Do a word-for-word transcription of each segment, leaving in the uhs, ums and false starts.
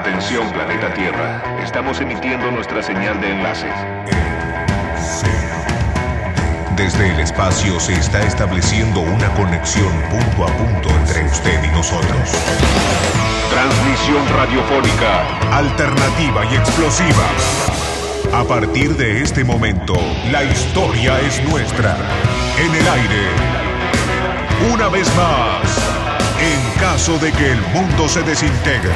Atención, planeta Tierra. Estamos emitiendo nuestra señal de enlace. Desde el espacio se está estableciendo una conexión punto a punto entre usted y nosotros. Transmisión radiofónica, alternativa y explosiva. A partir de este momento, la historia es nuestra. En el aire. Una vez más, en caso de que el mundo se desintegre.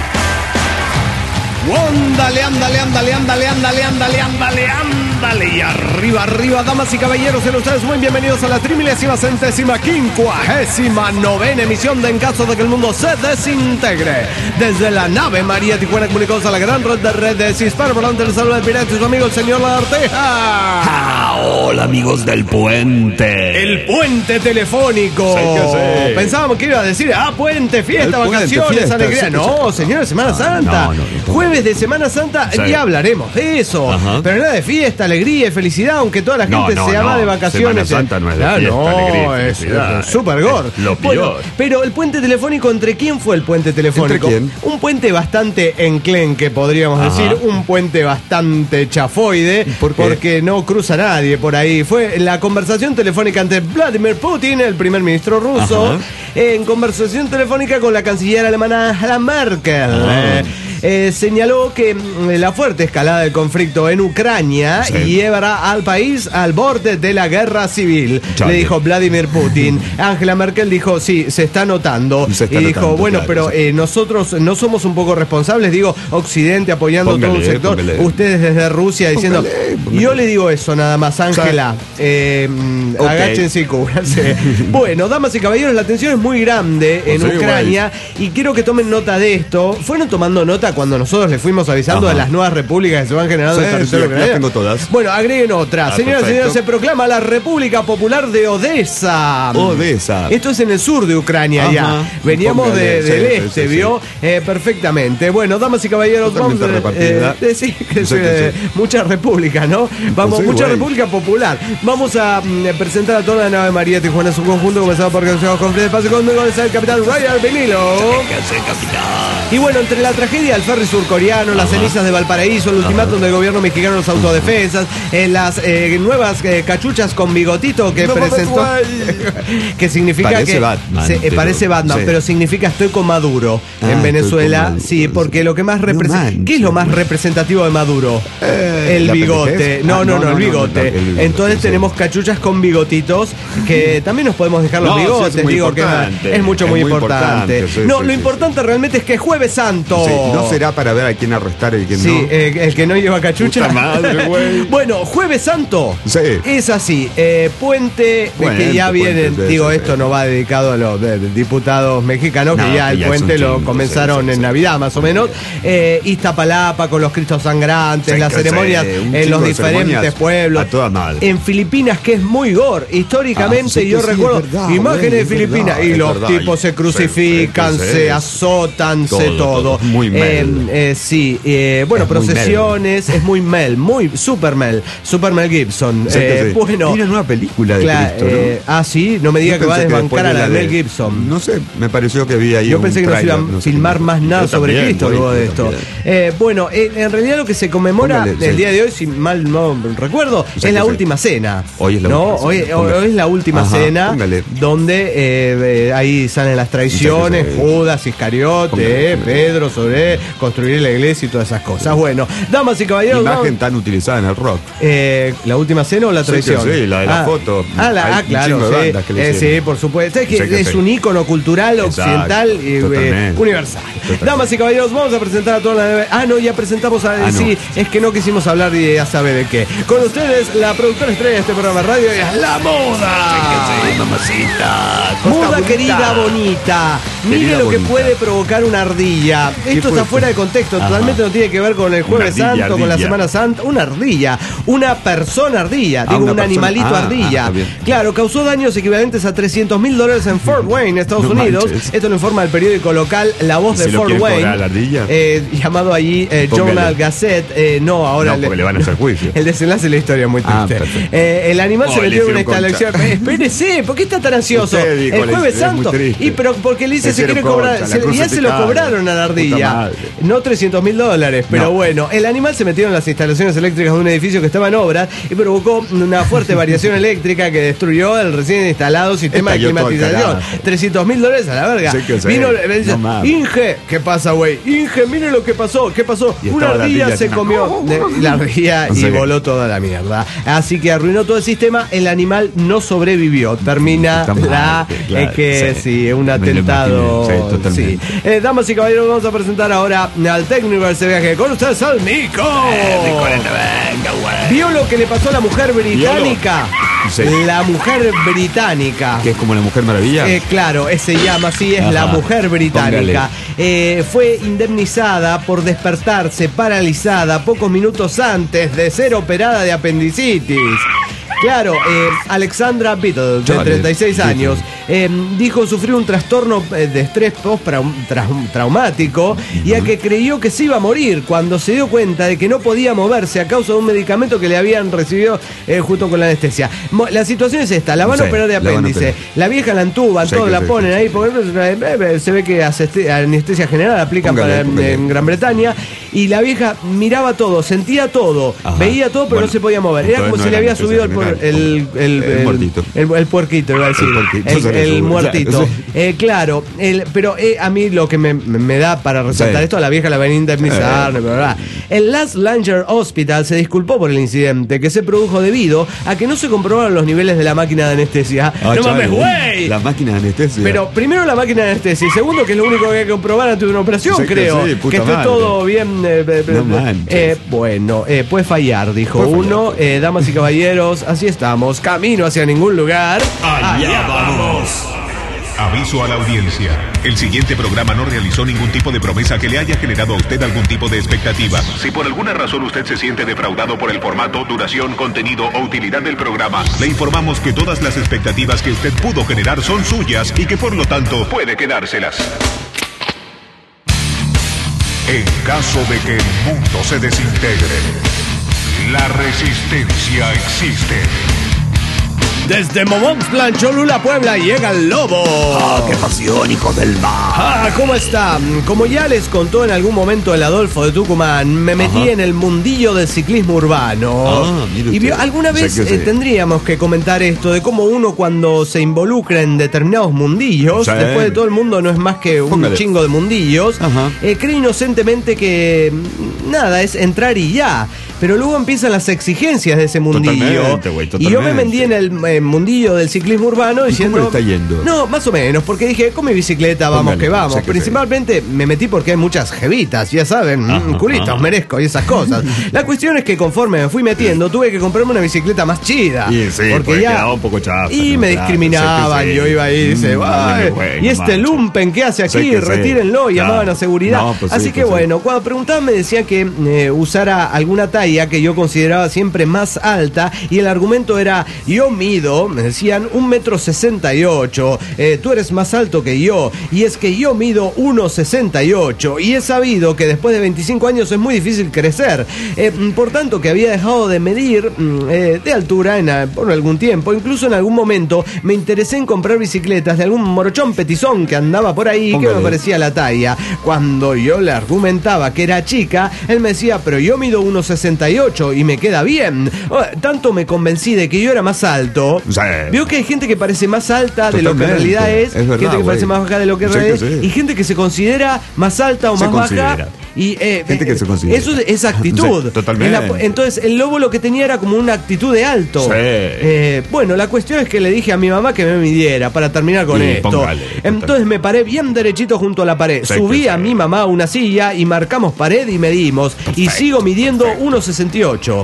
Ándale, ándale, ándale, ándale, ándale, ándale, ándale, ándale. Y arriba, arriba, damas y caballeros, sean ustedes muy bienvenidos a la trimilésima centésima quincuagésima novena emisión de En caso de que el mundo se desintegre. Desde la nave María Tijuana comunicados a la gran red de redes hispanoparlantes, les saluda el pirata y su amigo el señor Lagarteja. Ah, hola amigos del puente. El puente telefónico. Sí, sí. Pensábamos que iba a decir, ah, puente, fiesta, El puente, vacaciones, fiesta, alegría. sí, No, sí. señores, Semana Santa. No, no, no. Jueves de Semana Santa, Sí. ya hablaremos de eso. Ajá. Pero nada de fiesta, alegría y felicidad, aunque toda la gente No, no, se va no. de vacaciones. Semana Santa no es de Ah, fiesta, no, alegría y es, felicidad. es super gore. Es lo Bueno, peor. pero el puente telefónico, ¿entre quién fue el puente telefónico? ¿Entre quién? Un puente bastante enclenque, podríamos Ajá. decir. Un puente bastante chafoide. ¿Por qué? Porque no cruza nadie por ahí. Fue la conversación telefónica entre Vladimir Putin, el primer ministro ruso, Ajá. en conversación telefónica con la canciller alemana Angela Merkel. Ah. Eh, eh, señaló que mm, la fuerte escalada del conflicto en Ucrania Sí. llevará al país al borde de la guerra civil. Chale. Le dijo Vladimir Putin. Angela Merkel dijo, sí, se está notando. Se está y dijo, notando, bueno, claro, pero sí. eh, nosotros no somos un poco responsables, digo, Occidente apoyando Póngale, todo un sector. póngale. Ustedes desde Rusia diciendo, Póngale, póngale. yo le digo eso nada más, Ángela. Eh, mm, Ok. Agáchense y cúbranse. Bueno, damas y caballeros, la tensión es muy grande en Sí, Ucrania y quiero que tomen nota de esto. Fueron tomando nota cuando nosotros les fuimos avisando Ajá. de las nuevas repúblicas que se van generando Sí, en el territorio sí, las ucraniano. tengo todas. Bueno, agreguen otra. Ah, Señoras y perfecto. señores, se proclama la República Popular de Odessa. Odessa. Esto es en el sur de Ucrania Ajá. ya. Veníamos Póngale, de, del sí, este, sí, sí, ¿vio? Eh, perfectamente. Bueno, damas y caballeros, vamos Totalmente a repartida. eh, sí, que Sí, es, que eh, sí. mucha república, ¿no? Vamos, Sí, mucha güey. república popular. Vamos a mm, presentar a toda la nave María Tijuana en su conjunto, comenzado por Consejo con Fred Espacio con el capitán Ryan Vinilo. Y bueno, entre la tragedia del ferry surcoreano, las cenizas de Valparaíso, el ultimátum del gobierno mexicano, los autodefensas, eh, las eh, nuevas eh, cachuchas con bigotito que No mames, presentó, güey. que significa Parece que Batman, se- eh, pero- parece Batman, sí. pero significa estoy con Maduro Ah, en Venezuela. estoy con Maduro. Sí, porque lo que más No representa, manches. ¿qué es lo más representativo de Maduro? Eh, el ¿la bigote. pendejez? No, Ah, no, no, el no, bigote. el bigote, Entonces sí. tenemos cachuchas con bigotitos que también nos podemos dejar los No, sí, es bigotes. muy Digo que es, importante. es mucho Es muy muy importante. importante, sí, no, sí, lo sí, importante realmente es que es Jueves Santo. Sí, no será para ver a quién arrestar y quién Sí, no. eh, el que no lleva cachucha. Puta madre, güey. Bueno, Jueves Santo. Sí. Es así. eh, puente, Puente, que ya vienen, puente, sí, digo, sí, esto sí. no va dedicado a los de- de diputados mexicanos, No, que ya que el ya puente es un lo chingo, comenzaron sí, sí, en sí. Navidad, más o menos. Eh, Iztapalapa con los Cristos sangrantes, Sí, las que sí, ceremonias un en chingo los de diferentes ceremonias pueblos. a toda madre. En Filipinas, que es muy gore. Históricamente, Ah, sí, yo que sí, recuerdo es verdad, imágenes güey, de es Filipinas verdad, y es los verdad. tipos se Sí, crucifican, sí, sí, se sí. azotan, se Todo, todo. todo. Muy mel. Eh, eh, sí, eh, bueno, Es muy procesiones, es muy Mel, muy Super Mel, Super Mel Gibson. Sí, que Eh, sí. Bueno, Tiene una nueva película de cla- Cristo, ¿no? eh, ah, sí, no me diga Yo que va a pensé desbancar después a de la de Mel Gibson. No sé, me pareció que vi ahí Yo un pensé que no se iba a tráiler, no sé filmar qué. más nada Yo sobre también, Cristo güey, luego de yo esto. también. Eh, bueno, eh, en realidad lo que se conmemora Póngale, el sí. día de hoy, si mal no recuerdo, Sí, es la sí. última cena. Hoy es la ¿no? última Hoy, cena, hoy- póngale. hoy es la última Ajá, cena póngale. donde eh, eh, ahí salen las traiciones, Sí, sí, sí. Judas, Iscariote, Póngale, eh, póngale. Pedro sobre construir la iglesia y todas esas cosas. Bueno, damas y caballeros, Imagen vamos- tan utilizada en el rock. eh, ¿la última cena o la Sí, traición? que sí, la de la foto. Ah, la- Hay ah, un claro, chingo de sí. bandas que le Eh, hicieron. sí, por supuesto. Es que Sí, que es sí. un ícono cultural Exacto, occidental y eh, totalmente. universal. Totalmente. Damas y caballeros, vamos a presentar a toda la... Ah, no, ya presentamos a... Ah, no. sí, es que no quisimos hablar de ya sabe de qué. Con ustedes, la productora estrella de este programa de radio es La Moda. Sí, mamacita. Moda Costa querida bonita. Mire Querida lo que bonita. puede provocar una ardilla. Esto puede- está fuera de contexto, Ajá. totalmente no tiene que ver con el Jueves Una ardilla, Santo, con la ardilla. Semana Santa. Una ardilla, una persona ardilla, Ah, digo una un persona- animalito ah, ah, ardilla. está bien. Claro, causó daños equivalentes a trescientos mil dólares en Fort Wayne, Estados No Unidos. manches. Esto lo informa el periódico local La Voz ¿Y de se lo Fort quieren Wayne, cobrar a la ardilla. eh, llamado allí eh, Póngale. Journal Gazette. Eh, no, ahora No, porque le van a hacer juicio. El desenlace de la historia es muy Ah, triste. perfecto. Eh, el animal Oh, se le metió en una hicieron instalación. Eh, espérese, ¿por qué está tan ansioso? Usted dijo, El le- Jueves es Santo. muy triste. Y pero porque le dice Le se quiere hicieron cobrar. concha, la se- ya se lo crucificaron. cobraron a la Puta ardilla. madre. No trescientos mil dólares, pero No. bueno. El animal se metió en las instalaciones eléctricas de un edificio que estaba en obras y provocó una fuerte variación eléctrica que destruyó el recién instalado sistema de Estalló todo el climatización. carajo. trescientos mil dólares a la verga. Sí que sí. Vino, me dice, No mames. Inge, ¿qué pasa, güey? Inge, mire lo que pasó. ¿Qué pasó? Y Una estaba la ardilla ardilla se así. comió de- la ardilla No y sé qué. voló toda la mierda. Así que arruinó todo el sistema. El animal no sobrevivió. Termina Puta madre, la claro, es que sí. sí, un Me lo atentado. imaginé, sí, totalmente. sí. Eh, damas y caballeros, vamos a presentar ahora al Tecniverse Viaje. Con ustedes al Nico. ¿Vio lo que le pasó a la mujer británica? Sí. La mujer británica. Que es como la Mujer Maravilla. Eh, claro, eh, se llama así, es Ajá. la mujer británica. Póngale. Eh, fue indemnizada por despertarse paralizada pocos minutos antes de ser operada de apendicitis. Claro, eh, Alexandra Biddle, de Chavales, treinta y seis Biddle. años, eh, dijo sufrir un trastorno eh, de estrés post-traumático y a que creyó que se iba a morir cuando se dio cuenta de que no podía moverse a causa de un medicamento que le habían recibido eh, junto con la anestesia. Mo- La situación es esta, la van a Sí, operar de la van a apéndice, operar. la vieja la entuban, Sí, todo que la sí, ponen sí, ahí, sí. porque eh, eh, se ve que aseste- anestesia general aplican Póngale, para, póngale. en Gran Bretaña, y la vieja miraba todo, sentía todo, Ajá. veía todo, pero Bueno, no se podía mover. Era entonces como no si le era había subido el, anestesia por- el, general. el, El el- muertito. el- el puerquito, iba a decir. El puerquito, El, se le el sube, muertito. claro, sí. Eh, claro, el- pero eh, a mí lo que me, me da para resaltar Sí. esto, a la vieja la ven a indemnizar, Eh. bla, bla, bla. El Last Langer Hospital se disculpó por el incidente que se produjo debido a que no se comprobaron los niveles de la máquina de anestesia. Ah, ¡No mames, chale. güey! La máquina de anestesia. Pero primero la máquina de anestesia y segundo que es lo único que hay que comprobar antes de una operación, Sí que creo. sí, puta que esté madre. todo bien. eh, eh, No eh, manches. eh, bueno, eh, puede fallar, dijo Puede fallar. uno. Eh, damas y caballeros, así estamos. Camino hacia ningún lugar. Allá vamos. Aviso a la audiencia. El siguiente programa no realizó ningún tipo de promesa que le haya generado a usted algún tipo de expectativa. Si por alguna razón usted se siente defraudado por el formato, duración, contenido o utilidad del programa, Le informamos que todas las expectativas que usted pudo generar son suyas y que por lo tanto, puede quedárselas. en caso de que el mundo se desintegre, la resistencia existe. Desde Momoxplan, Cholula, Puebla, llega el lobo. ¡Ah, qué pasión, hijo del mar! Ah, ¿cómo está? Como ya les contó en algún momento el Adolfo de Tucumán, me metí Ajá. en el mundillo del ciclismo urbano. Ah, mire y vio, usted. alguna Sé vez que sí. eh, tendríamos que comentar esto de cómo uno cuando se involucra en determinados mundillos, Sí. después de todo el mundo no es más que un Póngale. chingo de mundillos, Ajá. eh, cree inocentemente que mm, nada, es entrar y ya. Pero luego empiezan las exigencias de ese mundillo. Totalmente, güey, y yo me totalmente. vendí en el eh, mundillo del ciclismo urbano ¿Y diciendo... cómo le está yendo? No, más o menos, porque dije, con mi bicicleta vamos Póngale, que vamos. sé que Principalmente me metí porque hay muchas jevitas, ya saben, Ajá, mm, culitos, ajá. merezco y esas cosas. La cuestión es que conforme me fui metiendo, tuve que comprarme una bicicleta más chida. Y sí, porque quedaba un poco chafa, Y ¿no? me Claro, discriminaban, sé que sí. yo iba ahí y dice, Mm, "Ay, bueno, y este macho. lumpen que hace Sé aquí, que sí. retírenlo", y Claro. llamaban a seguridad. No, pues sí, Así que pues sí. bueno, cuando preguntaban me decían que eh, usara alguna talla que yo consideraba siempre más alta, y el argumento era, yo mido, me decían, un metro sesenta y ocho, eh, tú eres más alto que yo, y es que yo mido uno sesenta y ocho, y he sabido que después de veinticinco años es muy difícil crecer. Eh, por tanto, que había dejado de medir mm, eh, de altura en, a- por algún tiempo, incluso en algún momento me interesé en comprar bicicletas de algún morochón petizón que andaba por ahí, que Póngale. me parecía la talla. Cuando yo le argumentaba que era chica, él me decía, pero yo mido uno sesenta y ocho y me queda bien. Oh, tanto me convencí de que yo era más alto. Sí. Vio que hay gente que parece más alta de lo que en Totalmente. realidad es, Es verdad, gente que güey. parece más baja de lo que en Sí realidad que es, sí. y gente que se considera más alta o Se más considera. baja. Y, eh, Gente que se considera. Eso es, es actitud. Sí, totalmente. Es la- entonces, el lobo lo que tenía era como una actitud de alto. Sí. Eh, bueno, la cuestión es que le dije a mi mamá que me midiera para terminar con Y esto. póngale, Entonces me paré bien derechito junto a la pared. Sí, Subí que a sí. mi mamá a una silla y marcamos pared y medimos. Y sigo midiendo uno sesenta y ocho. Ah.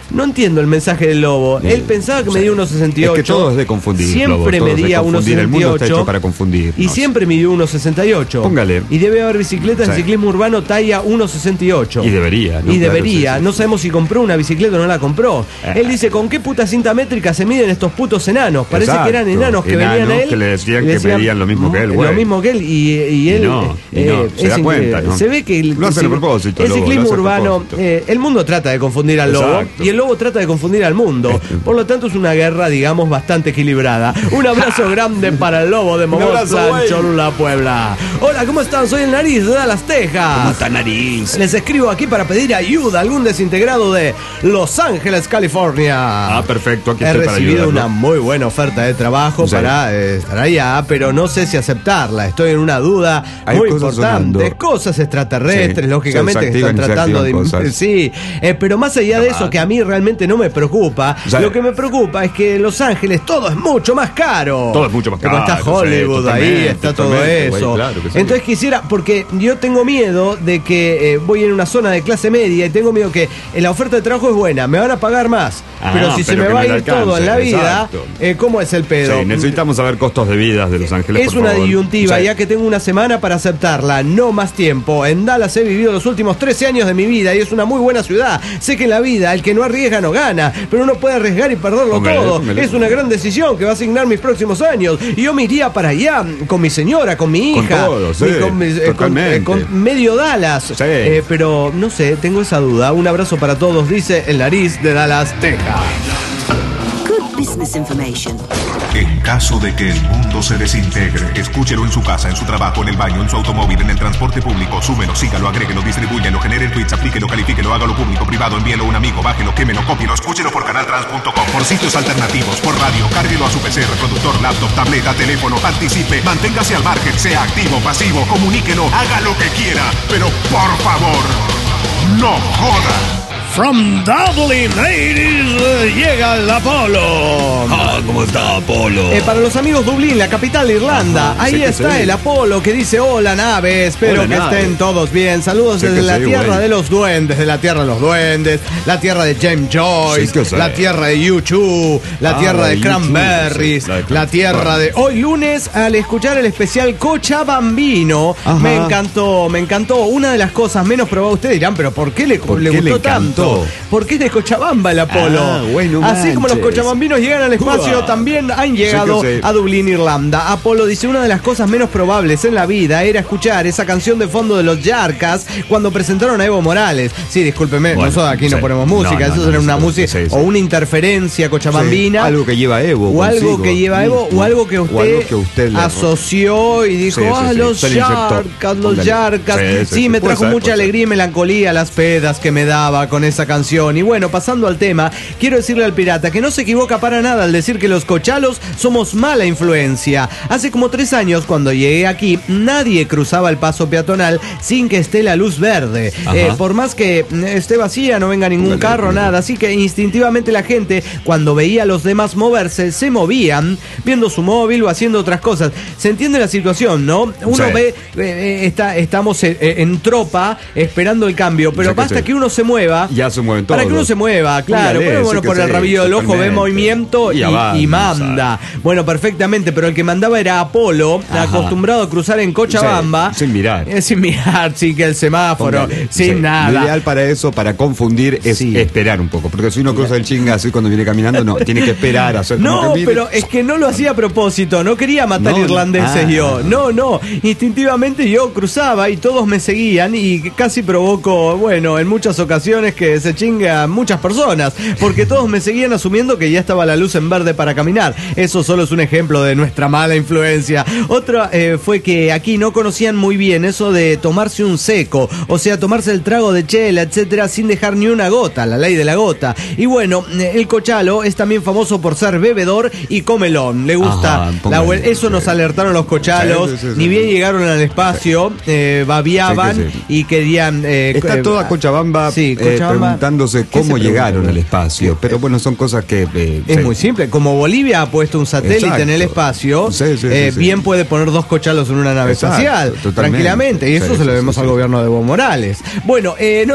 No entiendo el mensaje del lobo. Sí, Él pensaba que o sea, medía uno sesenta y ocho. Es que todo es de confundir. Siempre Lobo, todo es de medía uno confundir. sesenta y ocho. El mundo está hecho para confundir. Y siempre midió uno sesenta y ocho. Póngale. Y debe haber bicicletas Sí. de ciclismo urbano talla uno sesenta y ocho. Y debería, ¿no? Y Claro, debería. sí, sí. No sabemos si compró una bicicleta o no la compró. Eh. Él dice, ¿con qué puta cinta métrica se miden estos putos enanos? Parece Exacto. que eran enanos que Enanos venían a él. que le decían y que medían lo mismo que él, güey. Lo mismo que él. Y, y él. Y no, y no, se es da increíble. cuenta, ¿no? Se ve que el, Lo hacen a el- propósito, el Lobo, lo ciclismo hacen a urbano. propósito. eh, el mundo trata de confundir al lobo. Exacto. Y el lobo trata de confundir al mundo. Este. Por lo tanto, es una guerra, digamos, bastante equilibrada. Un abrazo grande para el lobo de Un abrazo, Momotlán, güey. Cholula, Puebla. Hola, ¿cómo están? Soy el Nariz de Dallas, Texas. ¿Cómo está, Nariz? Les escribo aquí para pedir ayuda a algún desintegrado de Los Ángeles, California. Ah, perfecto, aquí He estoy para recibido ayudarlo. una muy buena oferta de trabajo Sí. para eh, estar allá, pero no sé si aceptarla. Estoy en una duda Hay muy cosas importante. sonando. Cosas extraterrestres, Sí, lógicamente, se que están desactivan y se tratando de... activan cosas. Sí, eh, pero más allá de eso, Capaz. que a mí realmente no me preocupa, Sí. lo que me preocupa es que en Los Ángeles todo es mucho más caro. Todo es mucho más Como caro, está Hollywood sí, ahí, totalmente, está todo totalmente, güey, eso. claro que sí. Entonces quisiera, porque yo tengo miedo de que eh, voy en una zona de clase media y tengo miedo que eh, la oferta de trabajo es buena, me van a pagar más. Ah, pero si se pero me que va a no le ir todo alcance, en la vida, exacto. eh, ¿cómo es el pedo? Sí, necesitamos saber costos de vida de Los Ángeles, Es por una favor. disyuntiva, Sí. ya que tengo una semana para aceptarla, no más tiempo. En Dallas he vivido los últimos trece años de mi vida y es una muy buena ciudad. Sé que en la vida el que no arriesga no gana, pero uno puede arriesgar y perderlo Póngale, todo. póngale. Es una gran decisión que va a asignar mis próximos años. Y yo me iría para allá con mi señora, con mi Con hija, todo, sí, mi- con, mis- eh, con- totalmente. eh, con medio Dallas. Sí. Eh, pero no sé, tengo esa duda. Un abrazo para todos, dice el Nariz de Dallas, Texas. Good business information. En caso de que el mundo se desintegre, escúchelo en su casa, en su trabajo, en el baño, en su automóvil, en el transporte público. Súmelo, sígalo, agréguelo, distribúyelo, genere tweets, aplíquelo, califíquelo, hágalo público, privado, envíelo a un amigo, bájelo, quémelo, cópielo, escúchelo por canaltrans punto com, por sitios alternativos, por radio, cárguelo a su P C, reproductor, laptop, tableta, teléfono, participe, manténgase al margen, sea activo, pasivo, comuníquelo, haga lo que quiera, pero por favor, no joda. From Dublin, ladies, eh, llega el Apolo. Ah, ¿cómo está, Apolo? Eh, para los amigos Dublín, la capital de Irlanda, Ajá, ahí sé que está sí. el Apolo que dice hola naves, espero Hola, que naves. estén todos bien. Saludos Sé desde que la sí, tierra güey. de los duendes, de la tierra de los duendes, la tierra de James Joyce, Sí que sí. la tierra de U dos, la Ah, tierra la de de Cranberries, U dos, sí, la de la tierra de... Hoy lunes, al escuchar el especial Cochabambino, Ajá. me encantó, me encantó. Una de las cosas menos probadas, ustedes dirán, pero ¿por qué le, ¿Por le qué gustó le encantó? tanto? Porque es de Cochabamba el Apolo. Ah, bueno, Así como los manches. cochabambinos llegan al espacio, Uah. también han llegado Sí que sí. a Dublín, Irlanda. Apolo dice, una de las cosas menos probables en la vida era escuchar esa canción de fondo de los Yarcas cuando presentaron a Evo Morales. Sí, discúlpeme, Bueno, nosotros aquí no sí. ponemos No, música, no, eso no, era no, una sí, música sí, sí. o una interferencia cochabambina. Sí, algo que lleva Evo O algo consigo. que lleva Evo, o algo que O usted, algo que usted le- asoció y dijo, Sí, sí, ah, sí, los se le inyectó. Yarcas, los Póngale. Yarcas. Sí, Sí, sí, sí, me puede trajo ser, mucha puede ser. alegría y melancolía las pedas que me daba con esa canción. Y bueno, pasando al tema, quiero decirle al pirata que no se equivoca para nada al decir que los cochalos somos mala influencia. Hace como tres años, cuando llegué aquí, nadie cruzaba el paso peatonal sin que esté la luz verde. Ajá. Eh, por más que mm, esté vacía, no venga ningún Póngale, carro, póngale. nada. Así que instintivamente la gente, cuando veía a los demás moverse, se movían, viendo su móvil o haciendo otras cosas. Se entiende la situación, ¿no? Uno Sí. ve, eh, eh, está, estamos en, en tropa esperando el cambio, pero Sí que basta sí. que uno se mueva. Ya se mueven Para que uno todos. se mueva, claro. Póngale, Pero bueno, sí que por el sí, rabillo del ojo ve totalmente. movimiento y, Y y avanza. manda. Bueno, perfectamente, pero el que mandaba era Apolo, Ajá. acostumbrado a cruzar en Cochabamba. Sí, sin mirar. Eh, sin mirar, sin que el semáforo, Póngale, sin sí. nada. Lo ideal para eso, para confundir, es Sí. esperar un poco. Porque si uno cruza el chinga así cuando viene caminando, no, tiene que esperar, hacer como No, que mire. pero es que no lo hacía a propósito, no quería matar No, no. irlandeses Ah. yo. No, no, instintivamente yo cruzaba y todos me seguían y casi provoco, bueno, en muchas ocasiones que se chinga a muchas personas, porque todos me seguían asumiendo que ya estaba la luz en verde para caminar. Eso solo es un ejemplo de nuestra mala influencia. Otra eh, fue que aquí no conocían muy bien eso de tomarse un seco, o sea, tomarse el trago de chela, etcétera, sin dejar ni una gota, la ley de la gota. Y bueno, el cochalo es también famoso por ser bebedor y comelón. Le gusta Ajá, la póngale, vuel- Eso sí. nos alertaron los cochalos. Sí, sí, sí, Ni sí, bien sí. llegaron al espacio, eh, babiaban Sí que sí. y querían. eh, Está eh, toda Cochabamba, sí, eh, Cochabamba. preguntándose ¿Qué cómo se llegaron pregunta? al espacio. Pero bueno, son cosas que... eh, Es sí. muy simple. Como Bolivia ha puesto un satélite Exacto. en el espacio, Sí, sí, eh, sí, sí. bien puede poner dos cochalos en una nave Exacto, espacial. totalmente. Tranquilamente. Y eso Sí, se lo sí, vemos sí, al sí. gobierno de Evo Morales. Bueno, eh, en otra.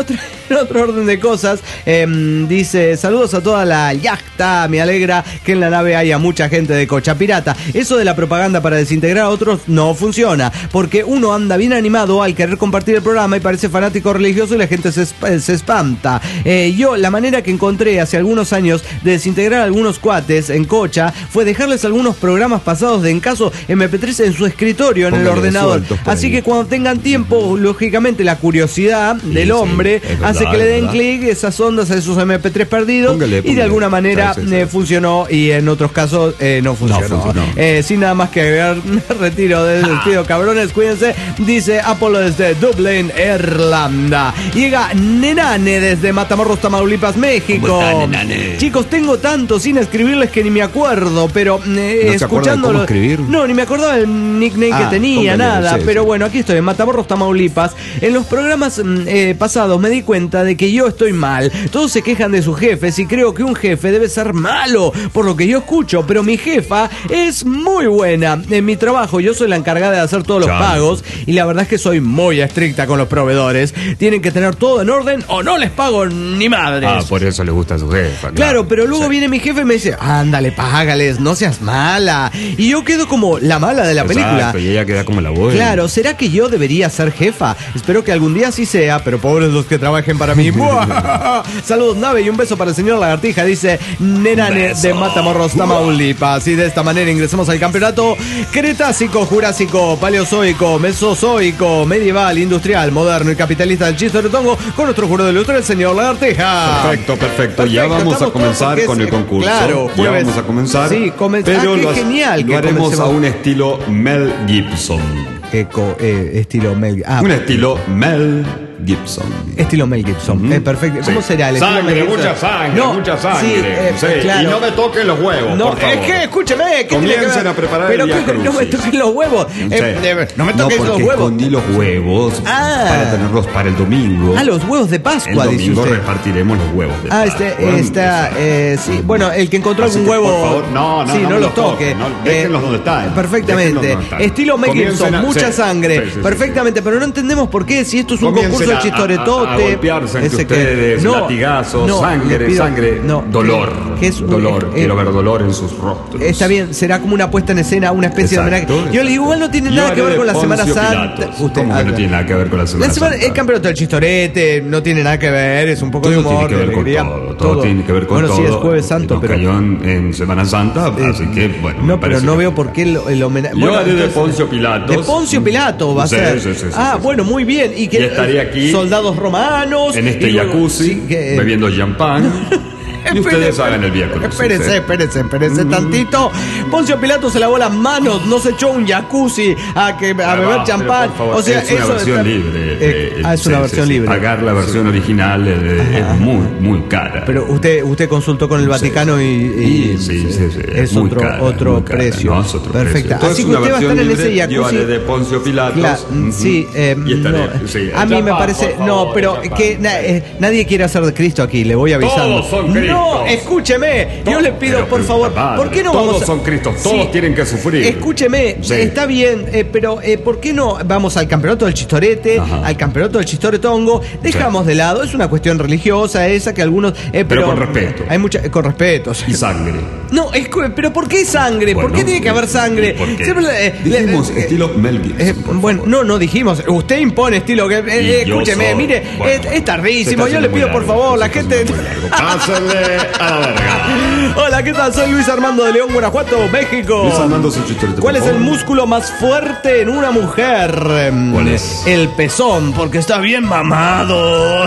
En otro orden de cosas, eh, dice, saludos a toda la yachta, me alegra que en la nave haya mucha gente de Cocha Pirata. Eso de la propaganda para desintegrar a otros no funciona, porque uno anda bien animado al querer compartir el programa y parece fanático religioso y la gente se, esp- se espanta. Eh, yo, la manera que encontré hace algunos años de desintegrar a algunos cuates en Cocha fue dejarles algunos programas pasados de Encaso eme pe tres en su escritorio, en Póngale el ordenador. Así ahí. que cuando tengan tiempo, lógicamente la curiosidad Sí, del sí, hombre es verdad, hace que le den es verdad. clic esas ondas a esos eme pe tres perdidos. Póngale, Y de póngale. alguna manera Sí, sí, sí. eh, funcionó y en otros casos eh, no funcionó. No funcionó. Eh, sin nada más que agregar, me retiro del despido, cabrones, cuídense. Dice Apolo desde Dublín, Irlanda. Llega Nenane desde Matamoros, Tamaulipas, México. ¿Cómo está, Nenane? Chicos, tengo tanto sin escribirles que ni me acuerdo, pero eh, ¿No se acuerda de escuchándolo. cómo escribir? No, ni me acordaba del nickname Ah, que tenía, póngale, nada. sí, pero sí. bueno, aquí estoy, en Matamoros, Tamaulipas. En los programas mm, eh, pasados me di cuenta de que yo estoy mal. Todos se quejan de sus jefes y creo que un jefe debe ser malo, por lo que yo escucho, pero mi jefa es muy buena. En mi trabajo yo soy la encargada de hacer todos los Chale. pagos y la verdad es que soy muy estricta con los proveedores. Tienen que tener todo en orden o no les pago ni madres. Ah, por eso le gusta a su jefa. Claro, pero luego Sí. viene mi jefe y me dice, ándale, págales, no seas mala. Y yo quedo como la mala de la película. Exacto, y ella queda como la buena. Claro, ¿será que yo debería ser jefa? Espero que algún día sí sea, pero pobres los que trabajen para mí. ¡Buah! Saludos, nave, y un beso para el señor Lagartija, dice Nenane de Matamoros, Tamaulipas. Y de esta manera ingresamos al campeonato Cretácico, Jurásico, Paleozoico, Mesozoico, Medieval, Industrial, Moderno y Capitalista del Chistoretongo con nuestro jurado de ilustre, el señor Lagartija. Perfecto, perfecto. Ya Perfecto, vamos a estamos todos comenzar porque con es- el concurso. claro, ya jueves. vamos a comenzar. Sí, come- pero ah, qué lo, ha- genial lo que haremos comencemos. a un estilo Mel Gibson. Eco, eh, estilo Mel ah, Un estilo Mel Gibson. Estilo Mel Gibson. Ujú. Eh, perfecto. ¿Cómo Sí. será el estilo Sangre, Mel Gibson? mucha sangre, No, mucha sí, sangre. eh, Sí, claro. Y no me toquen los huevos, No, por favor. es que, escúcheme, ¿qué tiene que Comiencen ver? a preparar Pero el Via que no me Crucis. toquen los huevos. Sí. Eh, eh, no me toquen no, los porque huevos. escondí los huevos Ah. para tenerlos para el domingo. Ah, los huevos de el Pascua, dice domingo usted. repartiremos los huevos de Ah, Pascua. este, está, eh, sí, bueno, el que encontró Así algún que, huevo. por favor, no, no, sí, no no, me los los toque. toquen, no, déjenlos donde están. Perfectamente. Déjenlos donde están. Estilo Mel Comiencen Gibson, a- mucha sí, sangre. sí, sí, sí, Perfectamente, pero no entendemos por qué, si esto es un Comiencen concurso de a- chistoretote. A, a golpearse entre ese que- ustedes, no, latigazos, no, sangre, les pido- sangre, no, dolor. que es un- dolor, eh, quiero ver dolor en sus rostros. Está bien, será como una puesta en escena, una especie Exacto, de homenaje. Yo le exacto. digo, igual no tiene Yo nada que haré ver de con la Semana Poncio Santa. Pilatos. ¿Cómo que no tiene nada que ver con la Semana La semana- Santa? el campeonato del chistorete no tiene nada que ver, es un poco de Todo humor, tiene que de ver con alegría, todo, todo tiene que ver con bueno, todo. sí, es Jueves Santo, Nos pero. cayó en, en Semana Santa, eh, así que, bueno. me no, pero parece no que- veo por qué el, el homenaje. Yo haré de Poncio Pilatos. De Poncio Pilato va a Sí, ser. sí, sí, sí, ah, sí, sí. bueno, muy bien. Y que Y estaría aquí, soldados romanos. En este y luego- jacuzzi, sí, que- bebiendo champán. Y ustedes hagan el Via Crucis. Espérese, ¿eh? espérese, espérese tantito. Poncio Pilato se lavó las manos, no se echó un jacuzzi a, que, a Pero beber va, champán. pero por favor, O sea, es una eso versión está- libre. Eh, eh, ah, es sí, una sí, versión sí. libre. Pagar la versión original eh, es muy, muy cara. Pero usted usted consultó con el Vaticano y, y- Sí, sí, sí, sí, es muy otro cara, otro muy cara, precio. no, es otro Perfecto. precio. Entonces, Así que una usted va a estar versión en ese libre, yo jacuzzi. haré de Poncio Pilatos. Claro, Ujú. sí, eh, Y estaré, no, sí, a mí me champán, parece, por no, favor, pero champán. que na- eh, nadie quiere hacer de Cristo aquí, le voy avisando. Todos son Cristos. No, escúcheme, yo le pido Pero, por pero, favor, padre, ¿por qué no todos vamos a... son Cristos, todos tienen que sufrir. Escúcheme, Sí. está bien, eh, pero eh, ¿por qué no vamos al campeonato del chistorete, Ajá. al campeonato del chistoretongo? Dejamos Sí. de lado, es una cuestión religiosa esa que algunos, eh, pero, con respeto. Hay mucha eh, con respeto. sí. Y sangre. No, es cu- pero ¿por qué sangre? ¿Por Bueno, qué tiene que haber sangre? ¿por qué? Siempre, eh, le- Dijimos eh, estilo Mel Gibson. eh, por bueno, favor. no, no dijimos. Usted impone estilo que. eh, eh, Y yo escúcheme, soy- mire, bueno, es, es tardísimo. se está Yo le haciendo pido muy por largo, favor, la se está gente. haciendo muy largo. Pásenle a la verga. Hola, ¿qué tal? Soy Luis Armando de León, Guanajuato, México. Luis Armando su chistorete, ¿Cuál por es el favor. músculo más fuerte en una mujer? Em, ¿Cuál es? El pezón, porque está bien mamado.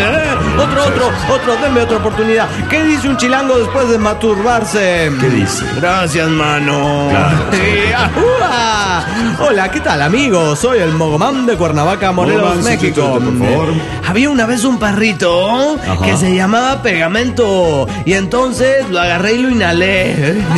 otro, otro, otro, denme otra oportunidad. ¿Qué dice un chilango después de masturbarse? ¿Qué dice? Gracias, mano. Claro. Sí, ajúa. Hola, ¿qué tal, amigos? Soy el Mogomán de Cuernavaca, Morelos, Mogomán, su México. chiste, por favor. Había una vez un perrito Ajá. que se llamaba Pegamento amigo. Y entonces lo agarré y lo inhalé.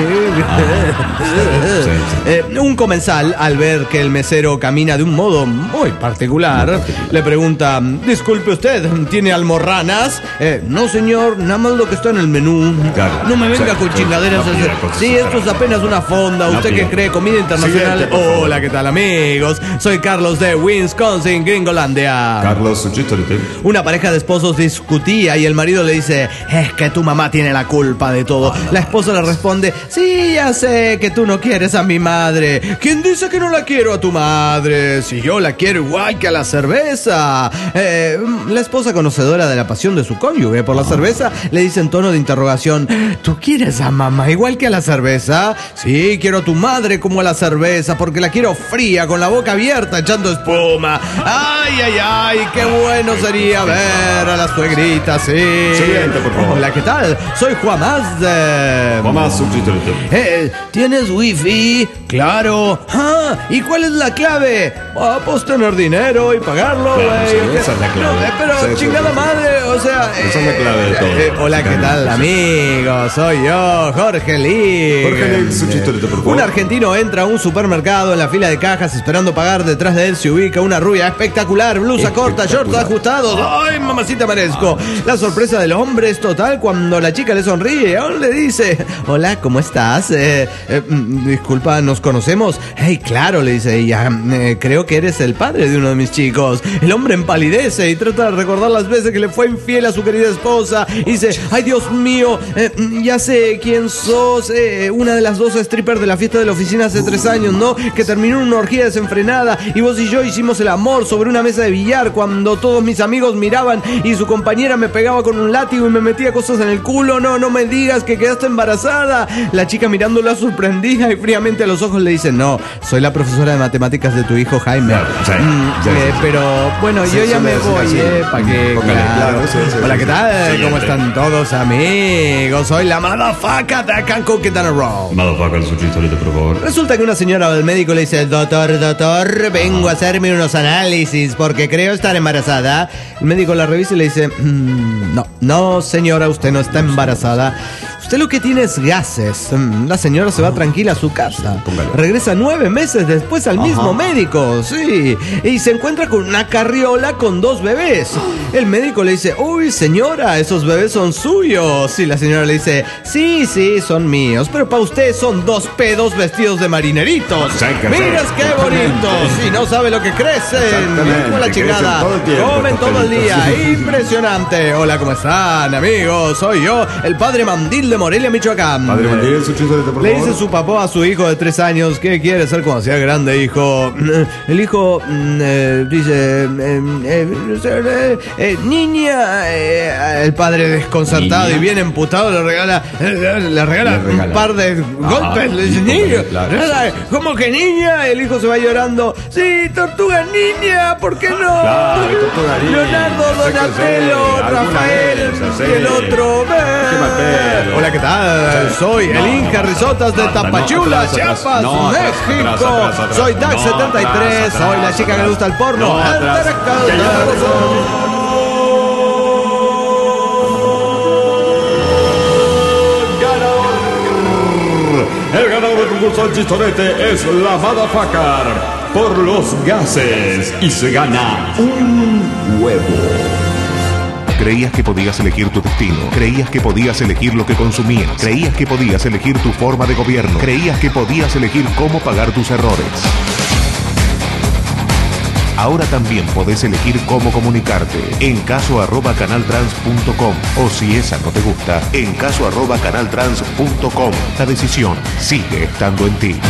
Eh, un comensal, al ver que el mesero camina de un modo muy particular, le pregunta: disculpe usted, ¿tiene almorranas? Eh, no, señor, nada más lo que está en el menú. Claro. No me venga Sí, con sí, chingaderas. no pida Sí, cosas esto es exageradas. apenas una fonda. ¿Usted qué pida. cree? Comida internacional. Siguiente, por favor. Hola, ¿qué tal, amigos? Soy Carlos de Wisconsin, Gringolandia. Carlos, sucítolite. Una pareja de esposos discutía y el marido le dice: es que tu mamá tiene la culpa de todo. La esposa le responde: sí, ya sé que tú no quieres a mi madre. ¿Quién dice que no la quiero a tu madre? Si yo la quiero igual que a la cerveza. Eh, la esposa, conocedora de la pasión de su cónyuge por la cerveza, le dice en tono de interrogación: ¿tú quieres a mamá igual que a la cerveza? Sí, quiero a tu madre como a la cerveza, porque la quiero fría, con la boca abierta, echando espuma. Ay, ay, ay, qué bueno sería ver a la suegrita, sí. Siguiente, por favor. Hola, ¿qué tal? Soy Juan Más de... Mamá, sucítolite. Eh, ¿tienes wifi? Claro. Ah, ¿y cuál es la clave? Ah, pues tener dinero y pagarlo, güey. Claro, sí, ¿O qué? esa es la clave. No, eh, pero Sí, sí, chingada sí, sí. madre, o sea... Esa es la clave de eh, todo. eh, hola, ¿qué tal, Sí. amigos? Soy yo, Jorge Lee. Jorge Lee, sucítolite, por favor. Un argentino entra a un supermercado en la fila de cajas esperando pagar. Detrás de él se ubica una rubia espectacular, blusa corta, shorts Espectacular. ajustados. ¡Ay, mamacita merezco! La sorpresa del hombre es total cuando la chica le sonríe. Aún le dice: hola, ¿cómo estás? Eh, eh, mm, disculpa, ¿nos conocemos? Hey, claro, le dice ella. Eh, creo que eres el padre de uno de mis chicos. El hombre empalidece y trata de recordar las veces que le fue infiel a su querida esposa. Y dice: ay, Dios mío, eh, mm, ya sé quién sos. Eh, una de las dos strippers de la fiesta de la oficina hace tres años, ¿no? Que terminó en una orgía desenfrenada y vos y yo hicimos el amor sobre una mesa de billar cuando todos mis amigos miraban y su compañera me pegaba con un látigo y me metía cosas en el culo. No, no me digas que quedaste embarazada. La chica, mirándola sorprendida y fríamente a los ojos, le dice: no, soy la profesora de matemáticas de tu hijo Jaime. Claro, sí, Mm, sí, eh, sí, sí. pero bueno, Sí, yo ya sí, me sí, voy, sí, ¿eh? ¿Para sí. qué? Póngale, claro, sí, sí, Hola, sí, ¿qué sí. tal? ¿Cómo Siguiente. están todos, amigos? Soy la motherfucker de Cancún, Quintana Roo. Motherfucker, sucítolite, por favor. Resulta que una señora del médico le dice: doctor, doctor, vengo a hacerme unos análisis porque creo estar embarazada. El médico la revisa y le dice: "Mm, no, no, señora, usted no está embarazada. Usted lo que tiene es gases". Mm, La señora se va tranquila a su casa. Póngale. Regresa nueve meses después al mismo médico, sí, y se encuentra con una carriola con dos bebés. El médico le dice: uy, señora, esos bebés son suyos. Y la señora le dice: sí, sí, son míos, pero para usted son dos pedos vestidos de marineritos. Sí, que Miras sí, qué totalmente. bonitos, y no sabe lo que crecen. Exactamente, Con la crecen chingada, todo el tiempo, comen estos todo el día. pelitos. Impresionante. Hola, ¿cómo están, amigos? Soy yo, el padre Mandil de Morelia, Michoacán. Padre Mandil, sucítolite, por Le favor. dice su papá a su hijo de tres años: ¿qué quiere ser cuando sea grande, hijo? El hijo mm, eh, dice: eh, eh, eh, eh, niña. Eh, el padre, desconcertado Niña. y bien emputado, le regala, eh, le regala, Le regala. un par de golpes. Le dice: sí, niño. claro, regala, sí, sí, sí. ¿cómo que niña? El hijo se va llorando: sí, tortuga niña, ¿por qué no? Claro, tortuga niña. Leonardo, Sí que Donatello, sí, alguna Rafael de esas, sí. y el otro. Qué mal pedo. Hola, ¿qué tal? Soy el No, Inca Risotas de no, Tapachula, atrás, atrás. Chiapas, No, atrás, México. atrás, atrás, atrás. Soy Dax No, setenta y tres, atrás, soy la atrás, chica que atrás. le gusta el porno. No, atrás. Que yo- El ganador del concurso del chistorete es la Motherfucker por los gases y se gana un huevo. Creías que podías elegir tu destino. Creías que podías elegir lo que consumías. Creías que podías elegir tu forma de gobierno. Creías que podías elegir cómo pagar tus errores. Ahora también podés elegir cómo comunicarte. En caso arroba canaltrans punto com. O si esa no te gusta, en caso arroba canaltrans punto com. La decisión sigue estando en ti.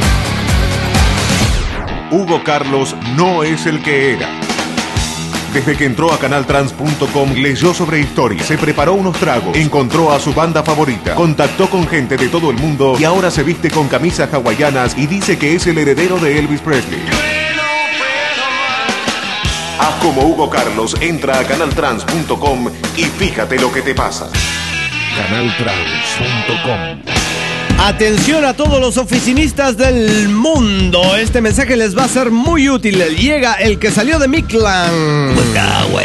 Hugo Carlos no es el que era. Desde que entró a canaltrans punto com, leyó sobre historia, se preparó unos tragos, encontró a su banda favorita, contactó con gente de todo el mundo y ahora se viste con camisas hawaianas y dice que es el heredero de Elvis Presley. Haz como Hugo Carlos, entra a canaltrans punto com y fíjate lo que te pasa. canaltrans punto com. Atención a todos los oficinistas del mundo. Este mensaje les va a ser muy útil. Llega el que salió de mi clan.